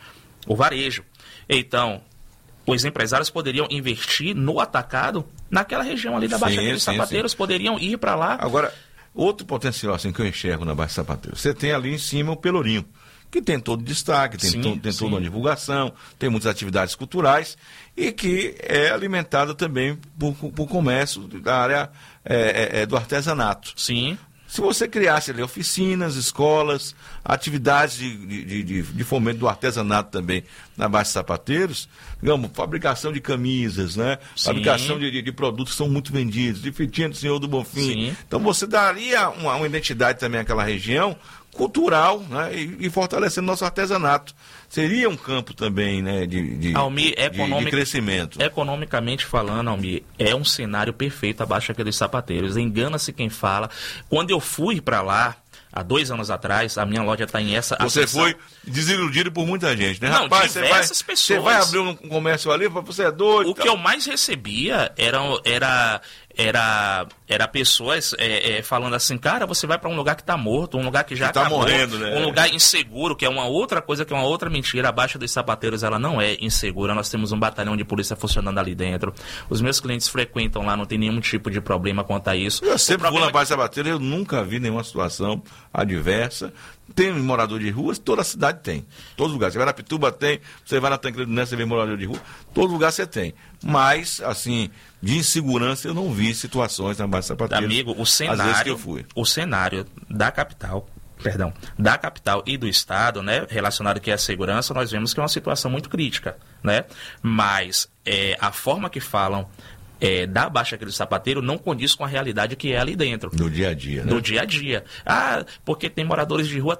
O varejo. Então, os empresários poderiam investir no atacado naquela região ali da Baixa dos Sapateiros, sim. poderiam ir para lá. Agora, outro potencial assim, que eu enxergo na Baixa dos Sapateiros, você tem ali em cima o Pelourinho, que tem todo destaque, tem, sim, to, tem toda uma divulgação, tem muitas atividades culturais e que é alimentada também por, por comércio da área é, é, do artesanato. Sim. Se você criasse ali oficinas, escolas, atividades de, de, de, de fomento do artesanato também na Baixa dos Sapateiros, digamos, fabricação de camisas, né? Fabricação de, de, de produtos que são muito vendidos, de fitinha do Senhor do Bonfim. Sim. Então você daria uma, uma identidade também àquela região cultural, né? e, e fortalecendo nosso artesanato. Seria um campo também, né, de, de, Almir, econômic... de, de crescimento. Economicamente falando, Almir, é um cenário perfeito abaixo daqueles sapateiros. Engana-se quem fala. Quando eu fui para lá, há dois anos atrás, a minha loja está em essa... Você ascensão. Foi desiludido por muita gente, né? Não, Rapaz, diversas você vai, pessoas. Você vai abrir um comércio ali, você é doido. O que eu mais recebia era... era Era, era pessoas é, é, falando assim, cara, você vai para um lugar que está morto, um lugar que já está acabou, morrendo, né? Um lugar inseguro, que é uma outra coisa, que é uma outra mentira. A Baixa dos Sapateiros, ela não é insegura. Nós temos um batalhão de polícia funcionando ali dentro. Os meus clientes frequentam lá, não tem nenhum tipo de problema quanto a isso. Eu sempre vou na Baixa dos Sapateiros, eu nunca vi nenhuma situação adversa. Tem morador de rua, toda a cidade tem. Todo lugar. Você vai na Pituba, tem. Você vai na Tancredo Neves, você vê morador de rua. Todo lugar você tem. Mas, assim, de insegurança, eu não vi situações na Baixa dos Sapateiros. Amigo, o cenário, que eu fui. O cenário da capital, perdão, da capital e do estado, né, relacionado aqui à segurança, nós vemos que é uma situação muito crítica, né? Mas é, a forma que falam É, da Baixa aqui do Sapateiro não condiz com a realidade que é ali dentro. Do dia a dia, né? Do dia a dia. Ah, porque tem moradores de rua.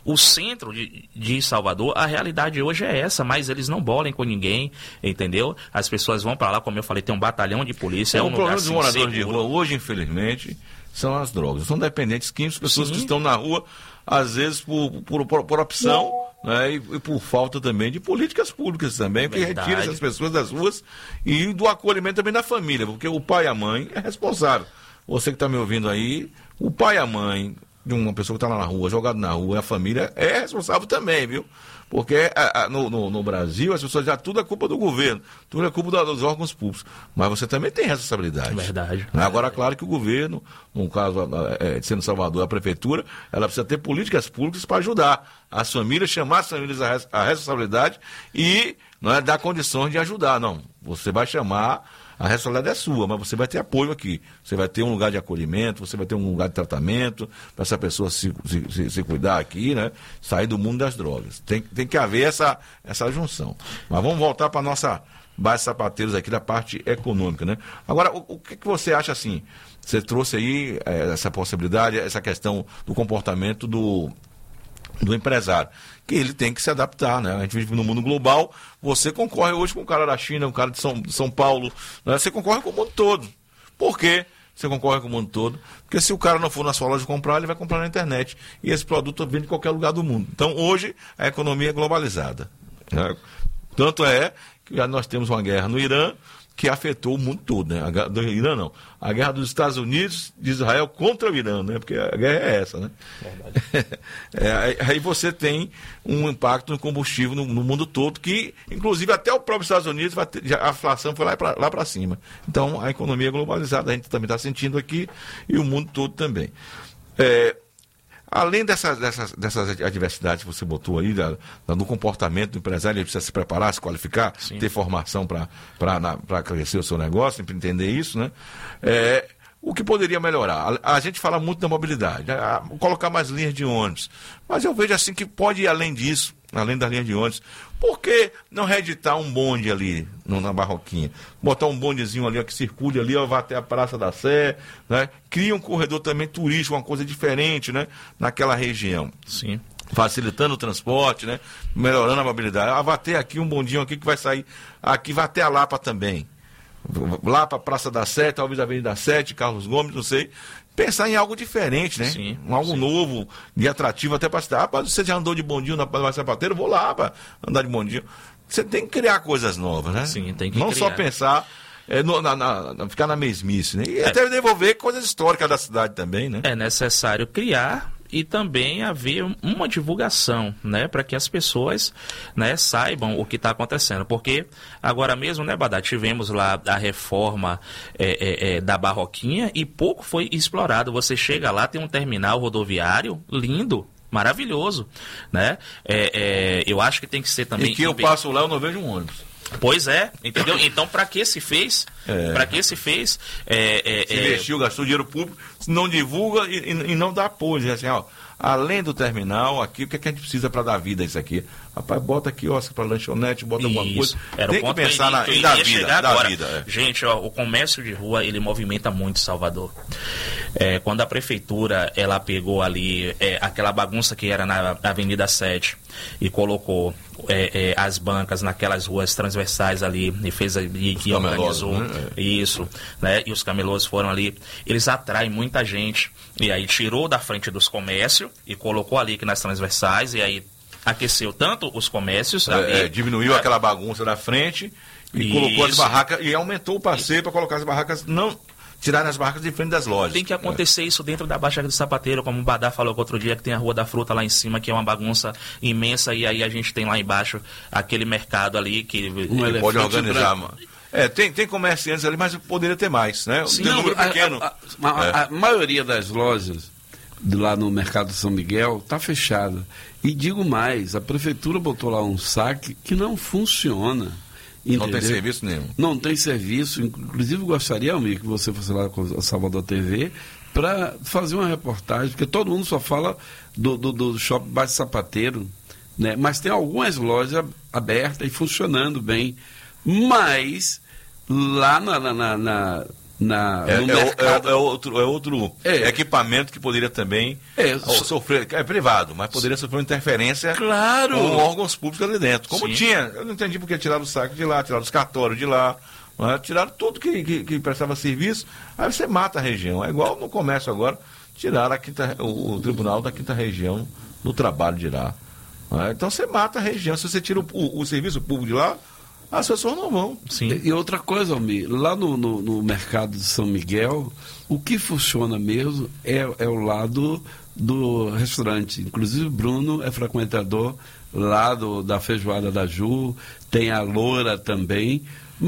o centro de, de Salvador, a realidade hoje é essa, mas eles não bolem com ninguém, entendeu? As pessoas vão para lá, como eu falei, tem um batalhão de polícia. É, é um o problema dos assim, moradores seguro. de rua hoje, infelizmente, são as drogas. São dependentes químicos, pessoas Sim. que estão na rua, às vezes por, por, por, por opção, né, e, e por falta também de políticas públicas também, que Verdade. retira essas pessoas das ruas e do acolhimento também da família, porque o pai e a mãe é responsável. Você que está me ouvindo aí, o pai e a mãe de uma pessoa que está lá na rua, jogado na rua, a família é responsável também, viu? Porque a, a, no, no, no Brasil as pessoas já tudo é culpa do governo, tudo é culpa da, dos órgãos públicos, mas você também tem responsabilidade. Verdade. Agora, claro que o governo, no caso é, de sendo Salvador, a prefeitura, ela precisa ter políticas públicas para ajudar as famílias, chamar as famílias à res, à responsabilidade e não é, dar condições de ajudar. Não, você vai chamar. A responsabilidade é sua, mas você vai ter apoio aqui. Você vai ter um lugar de acolhimento, você vai ter um lugar de tratamento para essa pessoa se, se, se cuidar aqui, né? Sair do mundo das drogas. Tem, tem que haver essa, essa junção. Mas vamos voltar para a nossa base sapateiros aqui da parte econômica, né? Agora, o, o que, que você acha assim? Você trouxe aí é, essa possibilidade, essa questão do comportamento do... do empresário, que ele tem que se adaptar, né? A gente vive no mundo global, você concorre hoje com o cara da China, o cara de São, de São Paulo, né? Você concorre com o mundo todo. Por quê? Você concorre com o mundo todo? Porque se o cara não for na sua loja comprar, ele vai comprar na internet. E esse produto vem de qualquer lugar do mundo. Então, hoje, a economia é globalizada, né? Tanto é que já nós temos uma guerra no Irã, que afetou o mundo todo, né? A guerra do Irã não. A guerra dos Estados Unidos, de Israel contra o Irã, né? Porque a guerra é essa, né? é, aí você tem um impacto no combustível no, no mundo todo, que, inclusive, até o próprio Estados Unidos, vai ter, já, a inflação foi lá para lá para cima. Então, a economia é globalizada, a gente também está sentindo aqui, e o mundo todo também. É, além dessas, dessas, dessas adversidades que você botou aí, da, da, do comportamento do empresário, ele precisa se preparar, se qualificar, Sim. ter formação para crescer o seu negócio, para entender isso, né? É, o que poderia melhorar? A, a gente fala muito da mobilidade, a, a, colocar mais linhas de ônibus, mas eu vejo assim que pode ir além disso, além das linhas de ônibus. Por que não reeditar um bonde ali no, na Barroquinha? Botar um bondezinho ali, ó, que circule ali, ó, vai até a Praça da Sé, né? Cria um corredor também turístico, uma coisa diferente, né? Naquela região. Sim. Facilitando o transporte, né? Melhorando a mobilidade. Ah, vai ter aqui um bondinho aqui que vai sair. Aqui vai até a Lapa também. Lá para a Praça da Sé, talvez a Avenida Sete, Carlos Gomes, não sei. Pensar em algo diferente, né? Sim, algo sim. novo, de atrativo até para a cidade. Ah, você já andou de bondinho na Praça Sapateiro? Vou lá para andar de bondinho. Você tem que criar coisas novas, né? Sim, tem que Não criar. só pensar, é, no, na, na, na, ficar na mesmice, né? E É. até desenvolver coisas históricas da cidade também, né? É necessário criar e também haver uma divulgação, né, para que as pessoas, né, saibam o que está acontecendo. Porque agora mesmo, né, Badá, tivemos lá a reforma é, é, é, da Barroquinha e pouco foi explorado. Você chega lá, tem um terminal rodoviário lindo, maravilhoso, né? É, é, eu acho que tem que ser também... E que eu passo lá, eu não vejo um ônibus. Pois é, entendeu? Então, para que se fez? É. Para que se fez? É, é, Se é... investiu, gastou dinheiro público, não divulga e, e, e não dá apoio. Assim, ó, além do terminal, aqui, o que, é que a gente precisa para dar vida a isso aqui? Rapaz, bota aqui, Oscar, para lanchonete, bota Isso. alguma coisa. Era Tem o ponto que pensar que eu na iria- e da eu iria vida. chegar Da agora. vida é. Gente, ó, o comércio de rua, ele movimenta muito Salvador. É, quando a prefeitura, ela pegou ali é, aquela bagunça que era na Avenida sete e colocou é, é, as bancas naquelas ruas transversais ali e fez e, e camelôs, organizou né? isso, né? E os camelôs foram ali, eles atraem muita gente e aí tirou da frente dos comércios e colocou ali que nas transversais e aí aqueceu tanto os comércios ali, É, é, diminuiu é, aquela bagunça da frente e Isso. colocou as barracas e aumentou o passeio para colocar as barracas, não tirar as barracas de frente das lojas. Tem que acontecer isso dentro da Baixada do Sapateiro, como o Badá falou outro dia, que tem a Rua da Fruta lá em cima, que é uma bagunça imensa, e aí a gente tem lá embaixo aquele mercado ali que... Um pode organizar, mano. É, tem, tem comerciantes ali, mas poderia ter mais, né? Sim, Tem um não, número a- pequeno. A, a- a- É. a maioria das lojas de lá no Mercado São Miguel está fechada. E digo mais, a prefeitura botou lá um saque que não funciona. Não Entendeu? tem serviço nenhum. Não tem serviço. Inclusive, gostaria, Almir, que você fosse lá com a Salvador T V para fazer uma reportagem, porque todo mundo só fala do, do, do shopping Baixo Sapateiro, né? Mas tem algumas lojas abertas e funcionando bem. Mas lá na, na, na, na, na, é, no é, mercado. É, é outro, é outro é. equipamento que poderia também é, so, sofrer, é privado, mas poderia sofrer uma interferência claro. com órgãos públicos ali dentro. Como Sim. tinha, eu não entendi porque tiraram o saque de lá, tiraram os cartórios de lá, né? Tiraram tudo que, que, que prestava serviço, aí você mata a região. É igual no comércio agora, tiraram a quinta, o, o tribunal da quinta região no trabalho de lá. Né? Então você mata a região. Se você tira o, o, o serviço público de lá, as pessoas não vão. Sim. E, e outra coisa, Almir, lá no, no, no mercado de São Miguel, o que funciona mesmo é, é o lado do restaurante. Inclusive o Bruno é frequentador lá do, da Feijoada da Ju, tem a Loura também,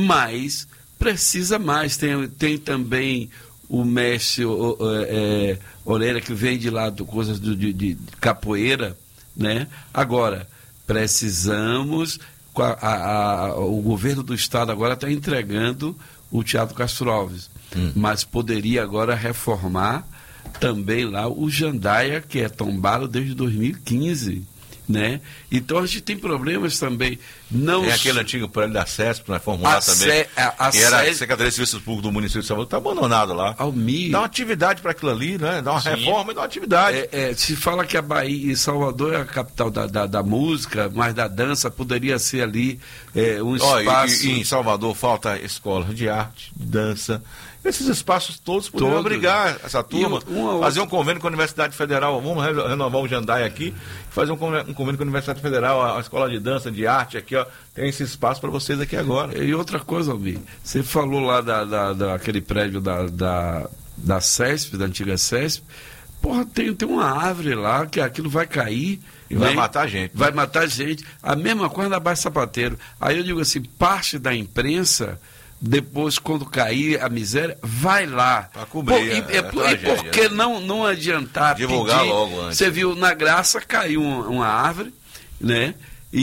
mas precisa mais. Tem, tem também o mestre o, é, Oreira, que vende lá do, coisas do, de, de capoeira, né? Agora, precisamos... A, a, a, o governo do estado agora está entregando o Teatro Castro Alves, hum. mas poderia agora reformar também lá o Jandaia, que é tombado desde dois mil e quinze, né? Então a gente tem problemas também. Não tem aquele antigo prédio da SESP, né, formulado também, a, a que era a SESP... Secretaria de Serviços Públicos do município de Salvador, está abandonado lá. Almir. Dá uma atividade para aquilo ali, né? Dá uma Sim. reforma e dá uma atividade. É, é, se fala que a Bahia e Salvador é a capital da, da, da música, mas da dança, poderia ser ali é, um espaço... Oh, e, e em Salvador falta escola de arte, de dança. Esses espaços todos poderiam Todos. abrigar essa turma, um, fazer um convênio com a Universidade Federal, vamos renovar o Jandaia aqui, fazer um convênio, um convênio com a Universidade Federal, a, a escola de dança, de arte aqui, ó, tem esse espaço para vocês aqui agora. E outra coisa, Almir, você falou lá da, da, daquele prédio da, da, da SESP, da antiga SESP, porra, tem, tem uma árvore lá que aquilo vai cair. E vai, vai matar gente. Vai né? matar gente. A mesma coisa na Baixo Sapateiro. Aí eu digo assim, parte da imprensa... Depois, quando cair a miséria, vai lá. Para cobrir. Pô, e, é, é, tragédia, e por que né? não, não adiantar divulgar pedir? Logo antes. Você viu, na Graça caiu uma, uma árvore, né?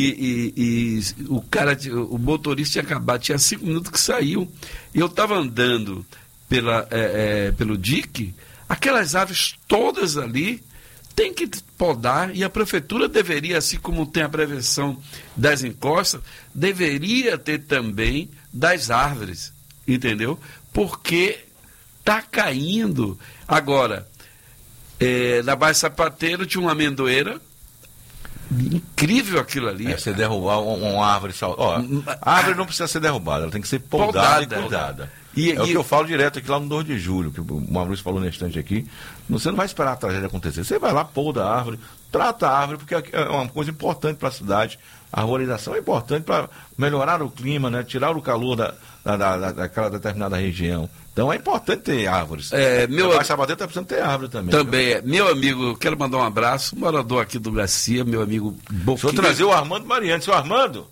E, e, e o cara, o motorista tinha acabado, tinha cinco minutos que saiu. E eu estava andando pela, é, é, pelo D I C, aquelas árvores todas ali tem que podar, e a prefeitura deveria, assim como tem a prevenção das encostas, deveria ter também das árvores, entendeu? Porque está caindo. Agora, é, na Baixo Sapateiro tinha uma amendoeira, incrível aquilo ali. É, você derrubar uma, uma árvore, ó, a árvore não precisa ser derrubada, ela tem que ser podada, podada. e cuidada. E, é e, o que eu falo direto aqui lá no dois de julho, que o Maurício falou na instante aqui. Você não vai esperar a tragédia acontecer. Você vai lá, poda a árvore, trata a árvore, porque é uma coisa importante para a cidade. A arborização é importante para melhorar o clima, né? Tirar o calor da, da, da, daquela determinada região. Então é importante ter árvores. É, meu a Sabadeiro está precisando ter árvore também. Também é. Meu amigo, eu quero mandar um abraço, morador aqui do Garcia, meu amigo Boquinha. Deixa eu trazer o Armando Mariano. Seu Armando...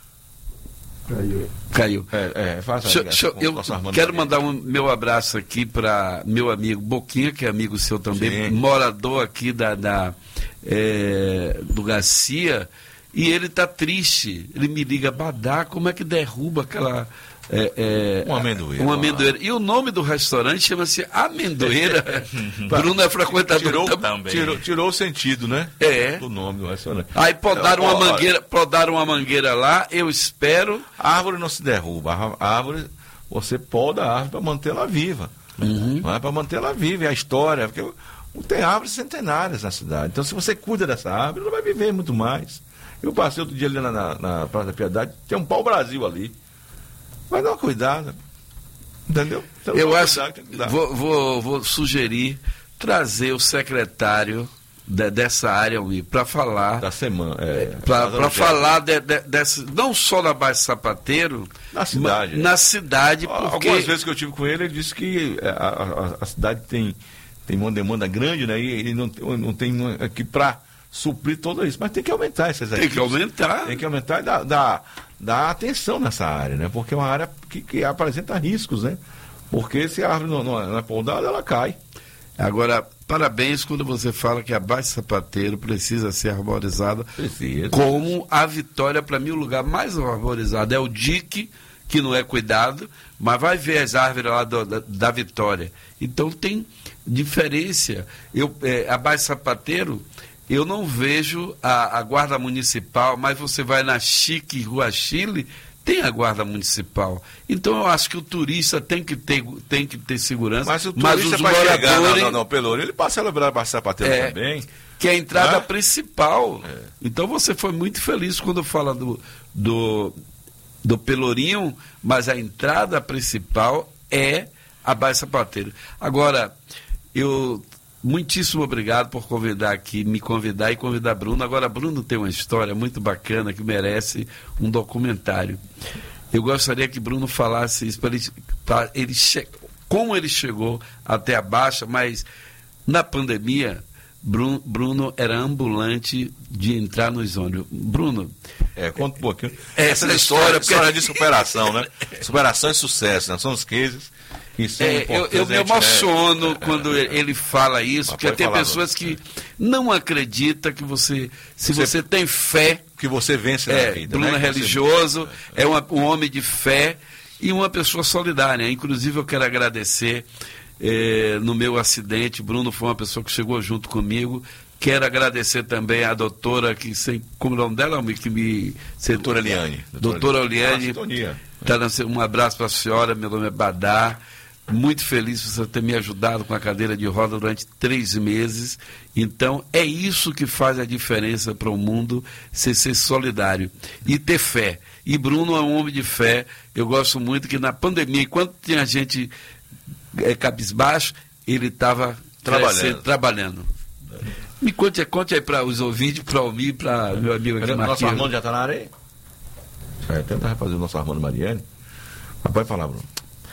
Caiu. Caiu. É, é, faz deixa, deixa, eu quero mandar um meu abraço aqui para meu amigo Boquinha, que é amigo seu também, Sim. morador aqui da, da, é, do Garcia, e ele está triste. Ele me liga, Badá, como é que derruba aquela... É, é, uma amendoeira. Uma amendoeira. E o nome do restaurante chama-se Amendoeira. Bruno é frequentador tirou, também. Tirou, tirou o sentido, né? É. Do nome do restaurante. Aí podaram uma mangueira, podaram uma mangueira lá, eu espero. A árvore não se derruba. A árvore, você poda a árvore para mantê-la viva. Uhum. Não é para mantê-la viva. E a história, porque tem árvores centenárias na cidade. Então, se você cuida dessa árvore, ela vai viver muito mais. Eu passei outro dia ali na, na, na Praça da Piedade, tem um pau-brasil ali. Mas dá uma cuidada, entendeu? Então, eu acho, cuidar, vou, vou, vou sugerir trazer o secretário de, dessa área para falar da semana, é, para falar de, de, dessa, não só na Baixo Sapateiro, na cidade, na cidade. Porque... Algumas vezes que eu tive com ele, ele disse que a, a, a cidade tem, tem uma demanda grande, né? E ele não, não tem aqui para suprir tudo isso, mas tem que aumentar essas Tem equipes. que aumentar. Tem que aumentar e dar, dar, dar atenção nessa área, né? Porque é uma área que, que apresenta riscos, né? Porque se a árvore não, não é podada, ela cai. Agora, parabéns quando você fala que a Baixo Sapateiro precisa ser arborizada. Precisa. Como a Vitória, para mim, o lugar mais arborizado é o D I C, que não é cuidado, mas vai ver as árvores lá do, da, da Vitória. Então tem diferença. Eu, é, a Baixo Sapateiro... Eu não vejo a, a guarda municipal, mas você vai na Chique, Rua Chile, tem a guarda municipal. Então eu acho que o turista tem que ter, tem que ter segurança. Mas o mas turista os vai moradores, chegar, não, não, não, Pelourinho, ele passa a celebrar a sapateira é, também. Que é a entrada ah? principal. É. Então você foi muito feliz quando fala do, do, do Pelourinho, mas a entrada principal é a Baía Sapateiro. Agora, eu muitíssimo obrigado por convidar aqui, me convidar e convidar Bruno. Agora, Bruno tem uma história muito bacana que merece um documentário. Eu gostaria que Bruno falasse isso, para ele, para ele che- como ele chegou até a Baixa, mas na pandemia, Bruno, Bruno era ambulante de entrar nos ônibus. Bruno... É, conta um pouquinho. Essa, Essa é história, porque... história de superação, né? Superação e sucesso, né? São os cases que são é, eu, eu me emociono, né? Quando é, ele fala isso, porque tem pessoas que não acreditam que você, se você, você tem fé... Que você vence na é, vida, Bruno né? é religioso, é uma, um homem de fé e uma pessoa solidária. Inclusive, eu quero agradecer eh, no meu acidente, Bruno foi uma pessoa que chegou junto comigo. Quero agradecer também à doutora, que sem, como é o nome dela, que me... Doutora Eliane. Doutora Eliane. Tá dando um abraço para a senhora, meu nome é Badar. Muito feliz por você ter me ajudado com a cadeira de roda durante três meses. Então, é isso que faz a diferença para o mundo, ser, ser solidário e ter fé. E Bruno é um homem de fé. Eu gosto muito que na pandemia, enquanto tinha gente é, cabisbaixo, ele estava trabalhando. trabalhando. Me conte, conte aí para os ouvintes, para o mim, para meu amigo aqui, Marquinhos. Nosso Armando já está na área aí? É, tenta fazer o nosso Armando Mariani. Pode falar, Bruno.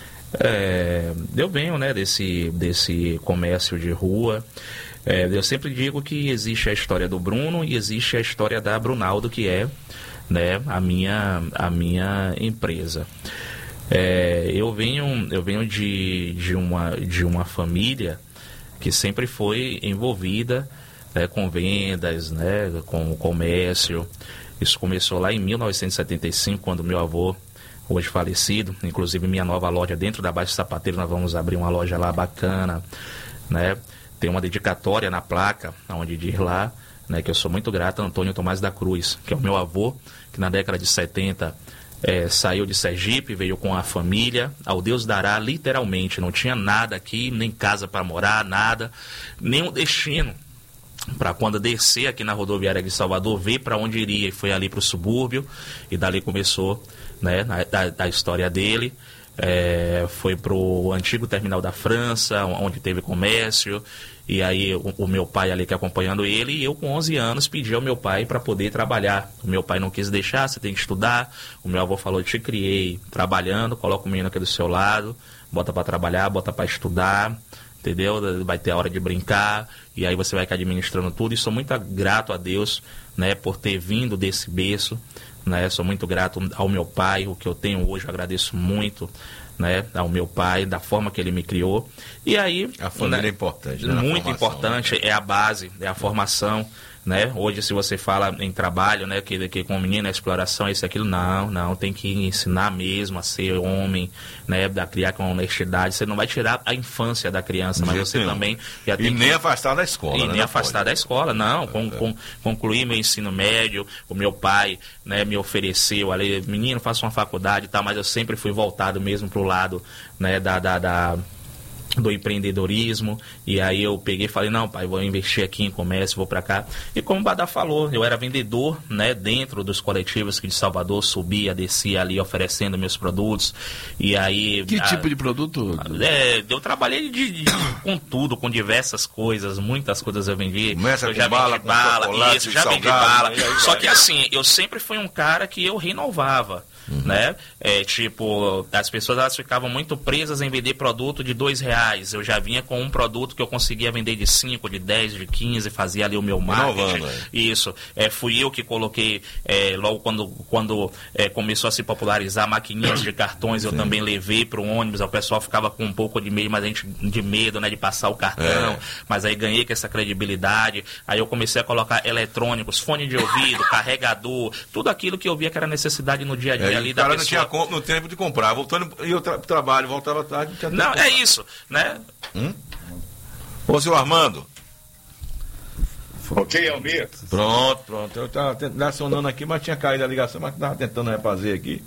É, eu venho, né, desse, desse comércio de rua. É, eu sempre digo que existe a história do Bruno e existe a história da Brunaldo, que é, né, a minha, a minha empresa. É, eu venho, eu venho de, de, uma, de uma família que sempre foi envolvida, né, com vendas, né, com o comércio. Isso começou lá em mil novecentos e setenta e cinco, quando meu avô, hoje falecido, inclusive minha nova loja dentro da Baixa Sapateiro, nós vamos abrir uma loja lá bacana, né? Tem uma dedicatória na placa, onde diz lá, né, que eu sou muito grato a Antônio Tomás da Cruz, que é o meu avô, que na década de setenta é, saiu de Sergipe, veio com a família, ao Deus dará, literalmente, não tinha nada aqui, nem casa para morar, nada, nenhum destino para quando descer aqui na rodoviária de Salvador, ver para onde iria, e foi ali para o subúrbio, e dali começou, né, da, da história dele. É, foi para o antigo terminal da França, onde teve comércio, e aí o, o meu pai ali que acompanhando ele, e eu com onze anos pedi ao meu pai para poder trabalhar. O meu pai não quis deixar, você tem que estudar. O meu avô falou, te criei trabalhando, coloca o menino aqui do seu lado, bota para trabalhar, bota para estudar, entendeu? Vai ter a hora de brincar, e aí você vai ficar administrando tudo. E sou muito grato a Deus, né, por ter vindo desse berço, né? Sou muito grato ao meu pai, o que eu tenho hoje, eu agradeço muito, né, ao meu pai, da forma que ele me criou. E aí... A família, né, é importante, né? Muito importante, né? É a base, é a formação, né? Hoje, se você fala em trabalho, né, que, que com o menino, a exploração, isso e aquilo, não, não, tem que ensinar mesmo a ser homem, né, a criar com honestidade. Você não vai tirar a infância da criança, mas você também... Já tem e nem que... afastar da escola, E né? nem afastar da escola, não. Com, é. com, concluí meu ensino médio, o meu pai, né, me ofereceu, ali, menino, faça uma faculdade e tal, mas eu sempre fui voltado mesmo pro lado, né, da... da, da do empreendedorismo, e aí eu peguei e falei, não, pai, vou investir aqui em comércio, vou para cá. E como o Badá falou, eu era vendedor, né, dentro dos coletivos que de Salvador, subia, descia ali oferecendo meus produtos, e aí... Que a, tipo de produto? É, eu trabalhei de, de, com tudo, com diversas coisas, muitas coisas eu vendi. Começa eu com já bala, vendi bala, isso, já vendi bala. Só que assim, eu sempre fui um cara que eu renovava. Uhum. Né? É, tipo, as pessoas elas ficavam muito presas em vender produto de dois reais. Eu já vinha com um produto que eu conseguia vender de cinco, de dez, de quinze, fazia ali o meu marketing. É. Isso. É, fui eu que coloquei, é, logo quando, quando é, começou a se popularizar maquininhas de cartões, eu Sim. também levei para o ônibus. O pessoal ficava com um pouco de medo, mas a gente de medo, né, de passar o cartão. É. Mas aí ganhei com essa credibilidade. Aí eu comecei a colocar eletrônicos, fone de ouvido, carregador, tudo aquilo que eu via que era necessidade no dia a dia. É. Ali o cara da não tinha compra, no tempo de comprar, voltando e eu tra trabalho, voltava tarde. Tinha não, é isso, né? Hum? Ô, seu Armando. Ok, Almir. Pronto, pronto. Eu estava acionando aqui, mas tinha caído a ligação, mas estava tentando refazer aqui.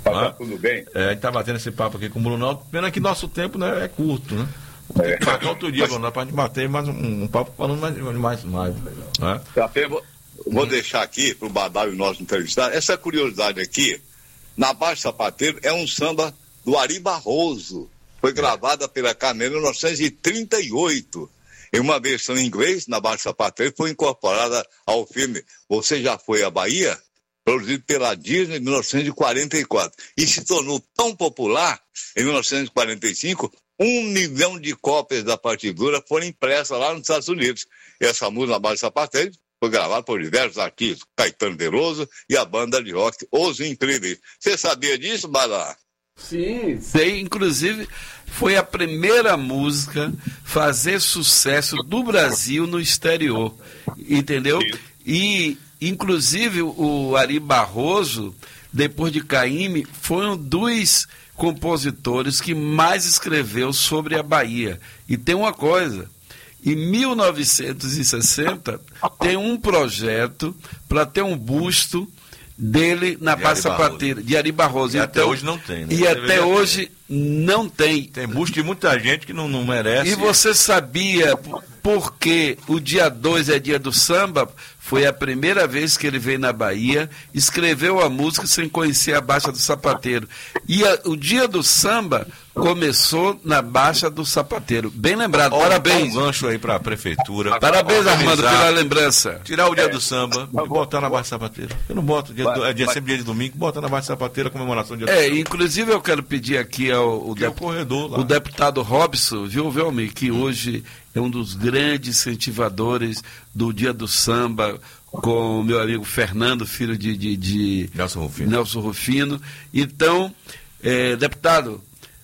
Tá tudo bem? É, a gente tá batendo esse papo aqui com o Brunaldo. Pena que nosso tempo, né, é curto, né? É. Marcar outro dia, Brunaldo, pra gente bater mais um, um papo falando mais, mais, mais né? Até vou, vou hum. deixar aqui pro Badal e o nosso entrevistado. Essa curiosidade aqui, na Baixa Sapateiro, é um samba do Ari Barroso. Foi gravada pela Carmen em mil novecentos e trinta e oito. Em uma versão em inglês, na Baixa Sapateiro, foi incorporada ao filme Você Já Foi à Bahia? Produzido pela Disney em mil novecentos e quarenta e quatro. E se tornou tão popular, em mil novecentos e quarenta e cinco, um milhão de cópias da partitura foram impressas lá nos Estados Unidos. E essa música na Baixa Sapateiro foi gravada por diversos artistas, Caetano Veloso e a banda de rock Os Incríveis. Você sabia disso, Bala? Sim, sei. Inclusive, foi a primeira música fazer sucesso do Brasil no exterior. Entendeu? Sim. E... Inclusive, o Ari Barroso, depois de Caymmi, foi um dos compositores que mais escreveu sobre a Bahia. E tem uma coisa, em mil novecentos e sessenta, tem um projeto para ter um busto dele na Baixa Sapateira, de Ari Barroso. E então, até hoje não tem, né? E até hoje não tem. Tem busto de muita gente que não, não merece. E você sabia por que o dia dois é dia do samba? Foi a primeira vez que ele veio na Bahia, escreveu a música sem conhecer a Baixa do Sapateiro. E a, o dia do samba começou na Baixa do Sapateiro. Bem lembrado, oh, parabéns. Um gancho aí para a prefeitura. Parabéns, Armando, pela lembrança. Tirar o dia é. do samba e botar na Baixa do Sapateiro. Eu não boto, dia, é dia, sempre dia de domingo, bota na Baixa do Sapateiro a comemoração do dia é, do samba. Inclusive eu quero pedir aqui ao o, dep- o, corredor, lá. o deputado Robson, viu, Velmi, que hum. hoje é um dos grandes incentivadores do dia do samba, com o meu amigo Fernando, filho de, de, de Nelson Rufino. Nelson Rufino. Então, é, deputado,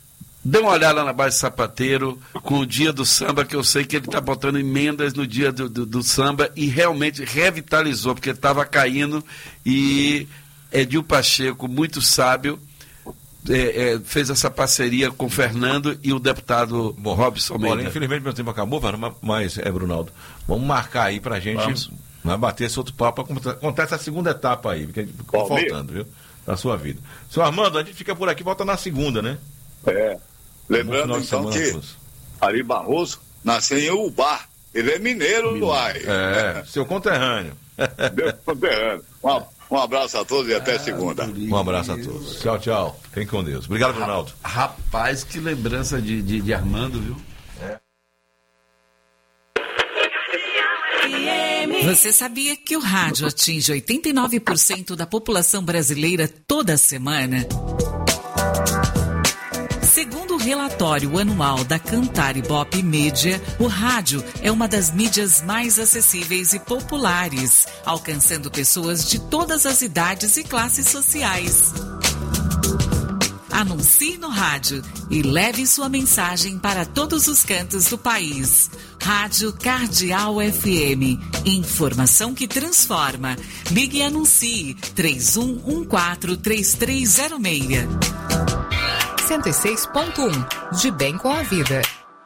dê uma olhada na Baixa Sapateiro com o dia do samba, que eu sei que ele está botando emendas no dia do, do, do samba e realmente revitalizou, porque estava caindo. E Edil Pacheco, muito sábio, É, é, fez essa parceria com o Fernando e o deputado Bom, Robson Mendes. Olha, infelizmente meu tempo acabou, mas, é, Brunaldo, vamos marcar aí pra gente vamos. Vai bater esse outro papo, contar essa segunda etapa aí, porque ficou Bom, faltando, viu? Da sua vida. Senhor Armando, a gente fica por aqui, volta na segunda, né? É. Lembrando então que todos. Ari Barroso nasceu em Ubá. Ele é mineiro, mineiro. Uai. É, seu conterrâneo. Meu conterrâneo. Um, um abraço a todos e até ah, segunda. Um abraço a todos. Tchau, tchau. Fiquem com Deus. Obrigado, Ronaldo. Rapaz, que lembrança de, de, de Armando, viu? É. Você sabia que o rádio atinge oitenta e nove por cento da população brasileira toda semana? Segundo o relatório anual da Cantar Ibope Mídia, o rádio é uma das mídias mais acessíveis e populares, alcançando pessoas de todas as idades e classes sociais. Anuncie no rádio e leve sua mensagem para todos os cantos do país. Rádio Cardeal F M. Informação que transforma. Ligue e anuncie três um um quatro, três três zero seis. cento e seis ponto um. De bem com a vida.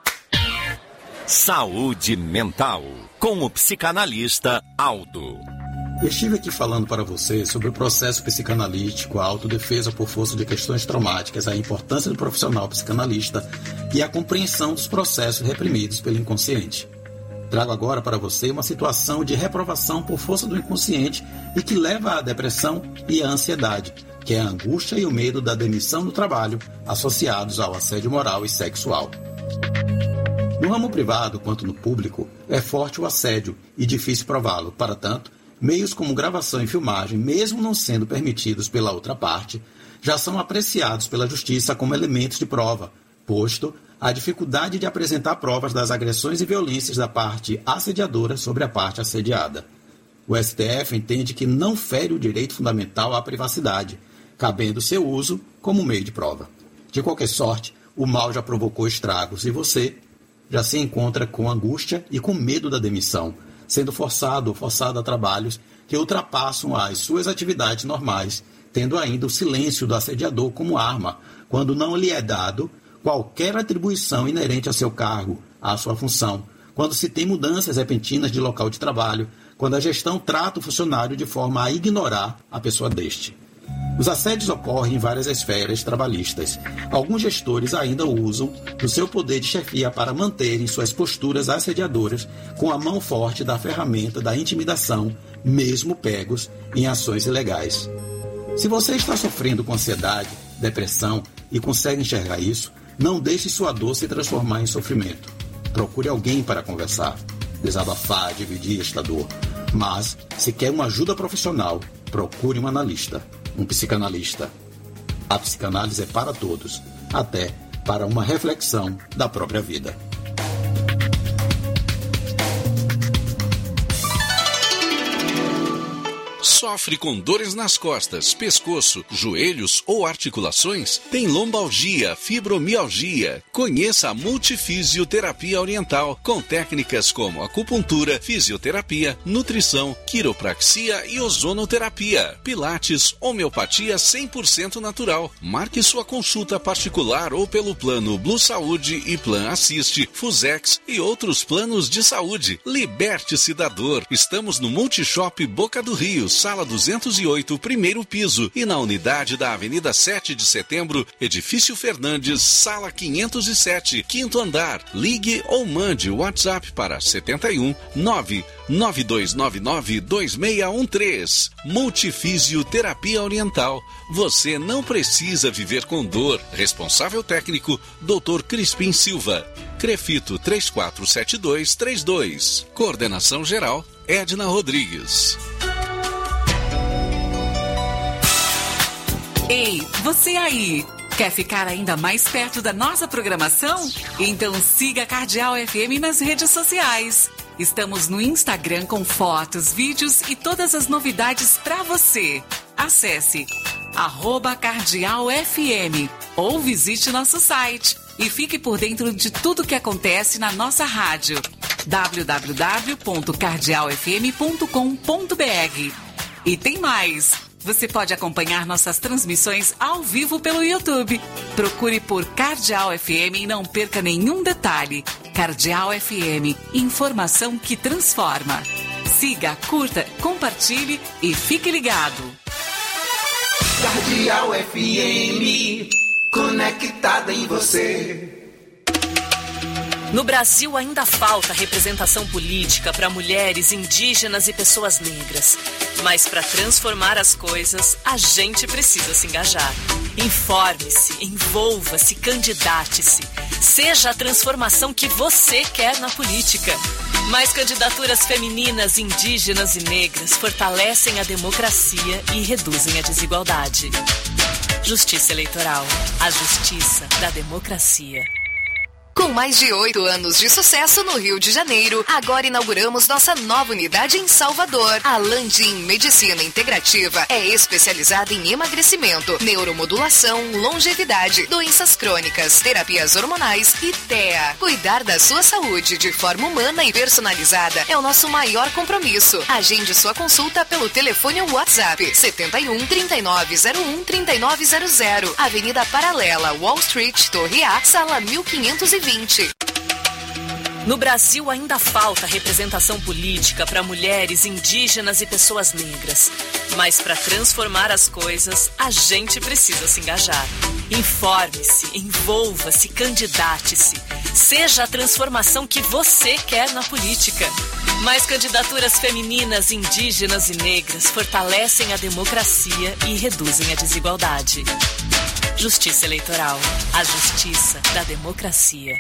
Saúde mental. Com o psicanalista Aldo. Eu estive aqui falando para você sobre o processo psicanalítico, a autodefesa por força de questões traumáticas, a importância do profissional psicanalista e a compreensão dos processos reprimidos pelo inconsciente. Trago agora para você uma situação de reprovação por força do inconsciente e que leva à depressão e à ansiedade, que é a angústia e o medo da demissão do trabalho associados ao assédio moral e sexual. No ramo privado quanto no público, é forte o assédio e difícil prová-lo. Para tanto, meios como gravação e filmagem, mesmo não sendo permitidos pela outra parte, já são apreciados pela justiça como elementos de prova, posto a dificuldade de apresentar provas das agressões e violências da parte assediadora sobre a parte assediada. O S T F entende que não fere o direito fundamental à privacidade, cabendo seu uso como meio de prova. De qualquer sorte, o mal já provocou estragos e você já se encontra com angústia e com medo da demissão, sendo forçado ou forçada a trabalhos que ultrapassam as suas atividades normais, tendo ainda o silêncio do assediador como arma, quando não lhe é dado qualquer atribuição inerente ao seu cargo, à sua função, quando se tem mudanças repentinas de local de trabalho, quando a gestão trata o funcionário de forma a ignorar a pessoa deste. Os assédios ocorrem em várias esferas trabalhistas. Alguns gestores ainda usam do seu poder de chefia para manterem suas posturas assediadoras com a mão forte da ferramenta da intimidação, mesmo pegos em ações ilegais. Se você está sofrendo com ansiedade, depressão e consegue enxergar isso, não deixe sua dor se transformar em sofrimento. Procure alguém para conversar, desabafar, dividir esta dor. Mas, se quer uma ajuda profissional, procure um analista, um psicanalista. A psicanálise é para todos, até para uma reflexão da própria vida. Sofre com dores nas costas, pescoço, joelhos ou articulações? Tem lombalgia, fibromialgia? Conheça a Multifisioterapia Oriental, com técnicas como acupuntura, fisioterapia, nutrição, quiropraxia e ozonoterapia, pilates, homeopatia cem por cento natural. Marque sua consulta particular ou pelo plano Blue Saúde e Plan Assist, Fusex e outros planos de saúde. Liberte-se da dor. Estamos no Multishop Boca do Rio, Sala duzentos e oito, primeiro piso, e na unidade da Avenida sete de Setembro, Edifício Fernandes, Sala quinhentos e sete, quinto andar. Ligue ou mande o WhatsApp para setenta e um, nove nove dois nove nove, dois seis um três. Multifisioterapia Oriental. Você não precisa viver com dor. Responsável técnico, doutor Crispim Silva. Crefito três quatro sete dois três dois. Coordenação geral, Edna Rodrigues. Ei, você aí! Quer ficar ainda mais perto da nossa programação? Então siga a Cardeal F M nas redes sociais. Estamos no Instagram com fotos, vídeos e todas as novidades para você. Acesse arroba Cardeal F M ou visite nosso site e fique por dentro de tudo que acontece na nossa rádio. w w w ponto cardeal f m ponto com ponto b r. E tem mais! Você pode acompanhar nossas transmissões ao vivo pelo YouTube. Procure por Cardeal F M e não perca nenhum detalhe. Cardeal F M, informação que transforma. Siga, curta, compartilhe e fique ligado. Cardeal F M, conectada em você. No Brasil ainda falta representação política para mulheres, indígenas e pessoas negras. Mas para transformar as coisas, a gente precisa se engajar. Informe-se, envolva-se, candidate-se. Seja a transformação que você quer na política. Mais candidaturas femininas, indígenas e negras fortalecem a democracia e reduzem a desigualdade. Justiça Eleitoral. A justiça da democracia. Com mais de oito anos de sucesso no Rio de Janeiro, agora inauguramos nossa nova unidade em Salvador. A Landim Medicina Integrativa é especializada em emagrecimento, neuromodulação, longevidade, doenças crônicas, terapias hormonais e T E A. Cuidar da sua saúde de forma humana e personalizada é o nosso maior compromisso. Agende sua consulta pelo telefone ou WhatsApp setenta e um, trinta e nove zero um, trinta e nove zero zero, Avenida Paralela, Wall Street, Torre A, Sala mil quinhentos e vinte. No Brasil ainda falta representação política para mulheres, indígenas e pessoas negras. Mas para transformar as coisas, a gente precisa se engajar. Informe-se, envolva-se, candidate-se. Seja a transformação que você quer na política. Mais candidaturas femininas, indígenas e negras fortalecem a democracia e reduzem a desigualdade. Justiça Eleitoral. A justiça da democracia.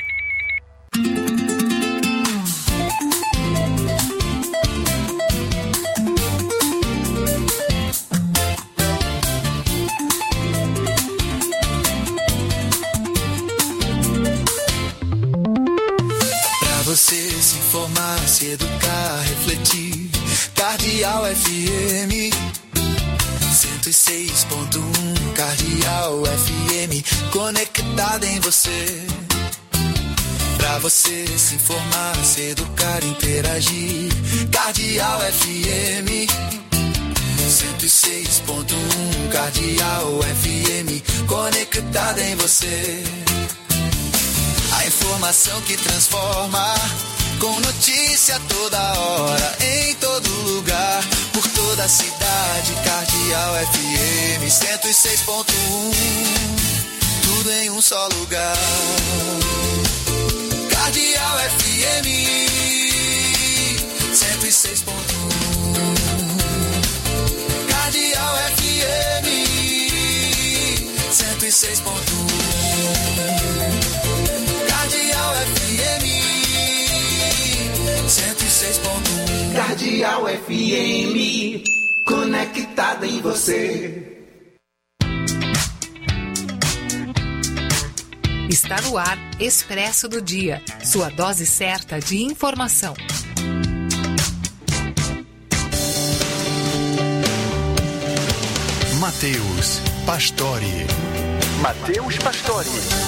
Pra você se informar, se educar, refletir. Cardeal F M cento e seis ponto um, Cardeal F M, conectada em você. Pra você se informar, se educar, interagir. Cardeal F M cento e seis ponto um, Cardeal F M, conectada em você. A informação que transforma, com notícia toda hora, em todo lugar. por toda a cidade. Cardeal F M cento e seis ponto um, tudo em um só lugar. Cardeal F M cento e seis ponto um, Cardeal F M cento e seis ponto um, Cardeal F M cento e seis ponto um, Cardeal F M, conectada em você. Está no ar Expresso do Dia, sua dose certa de informação. Matheus Pastore. Matheus Pastore.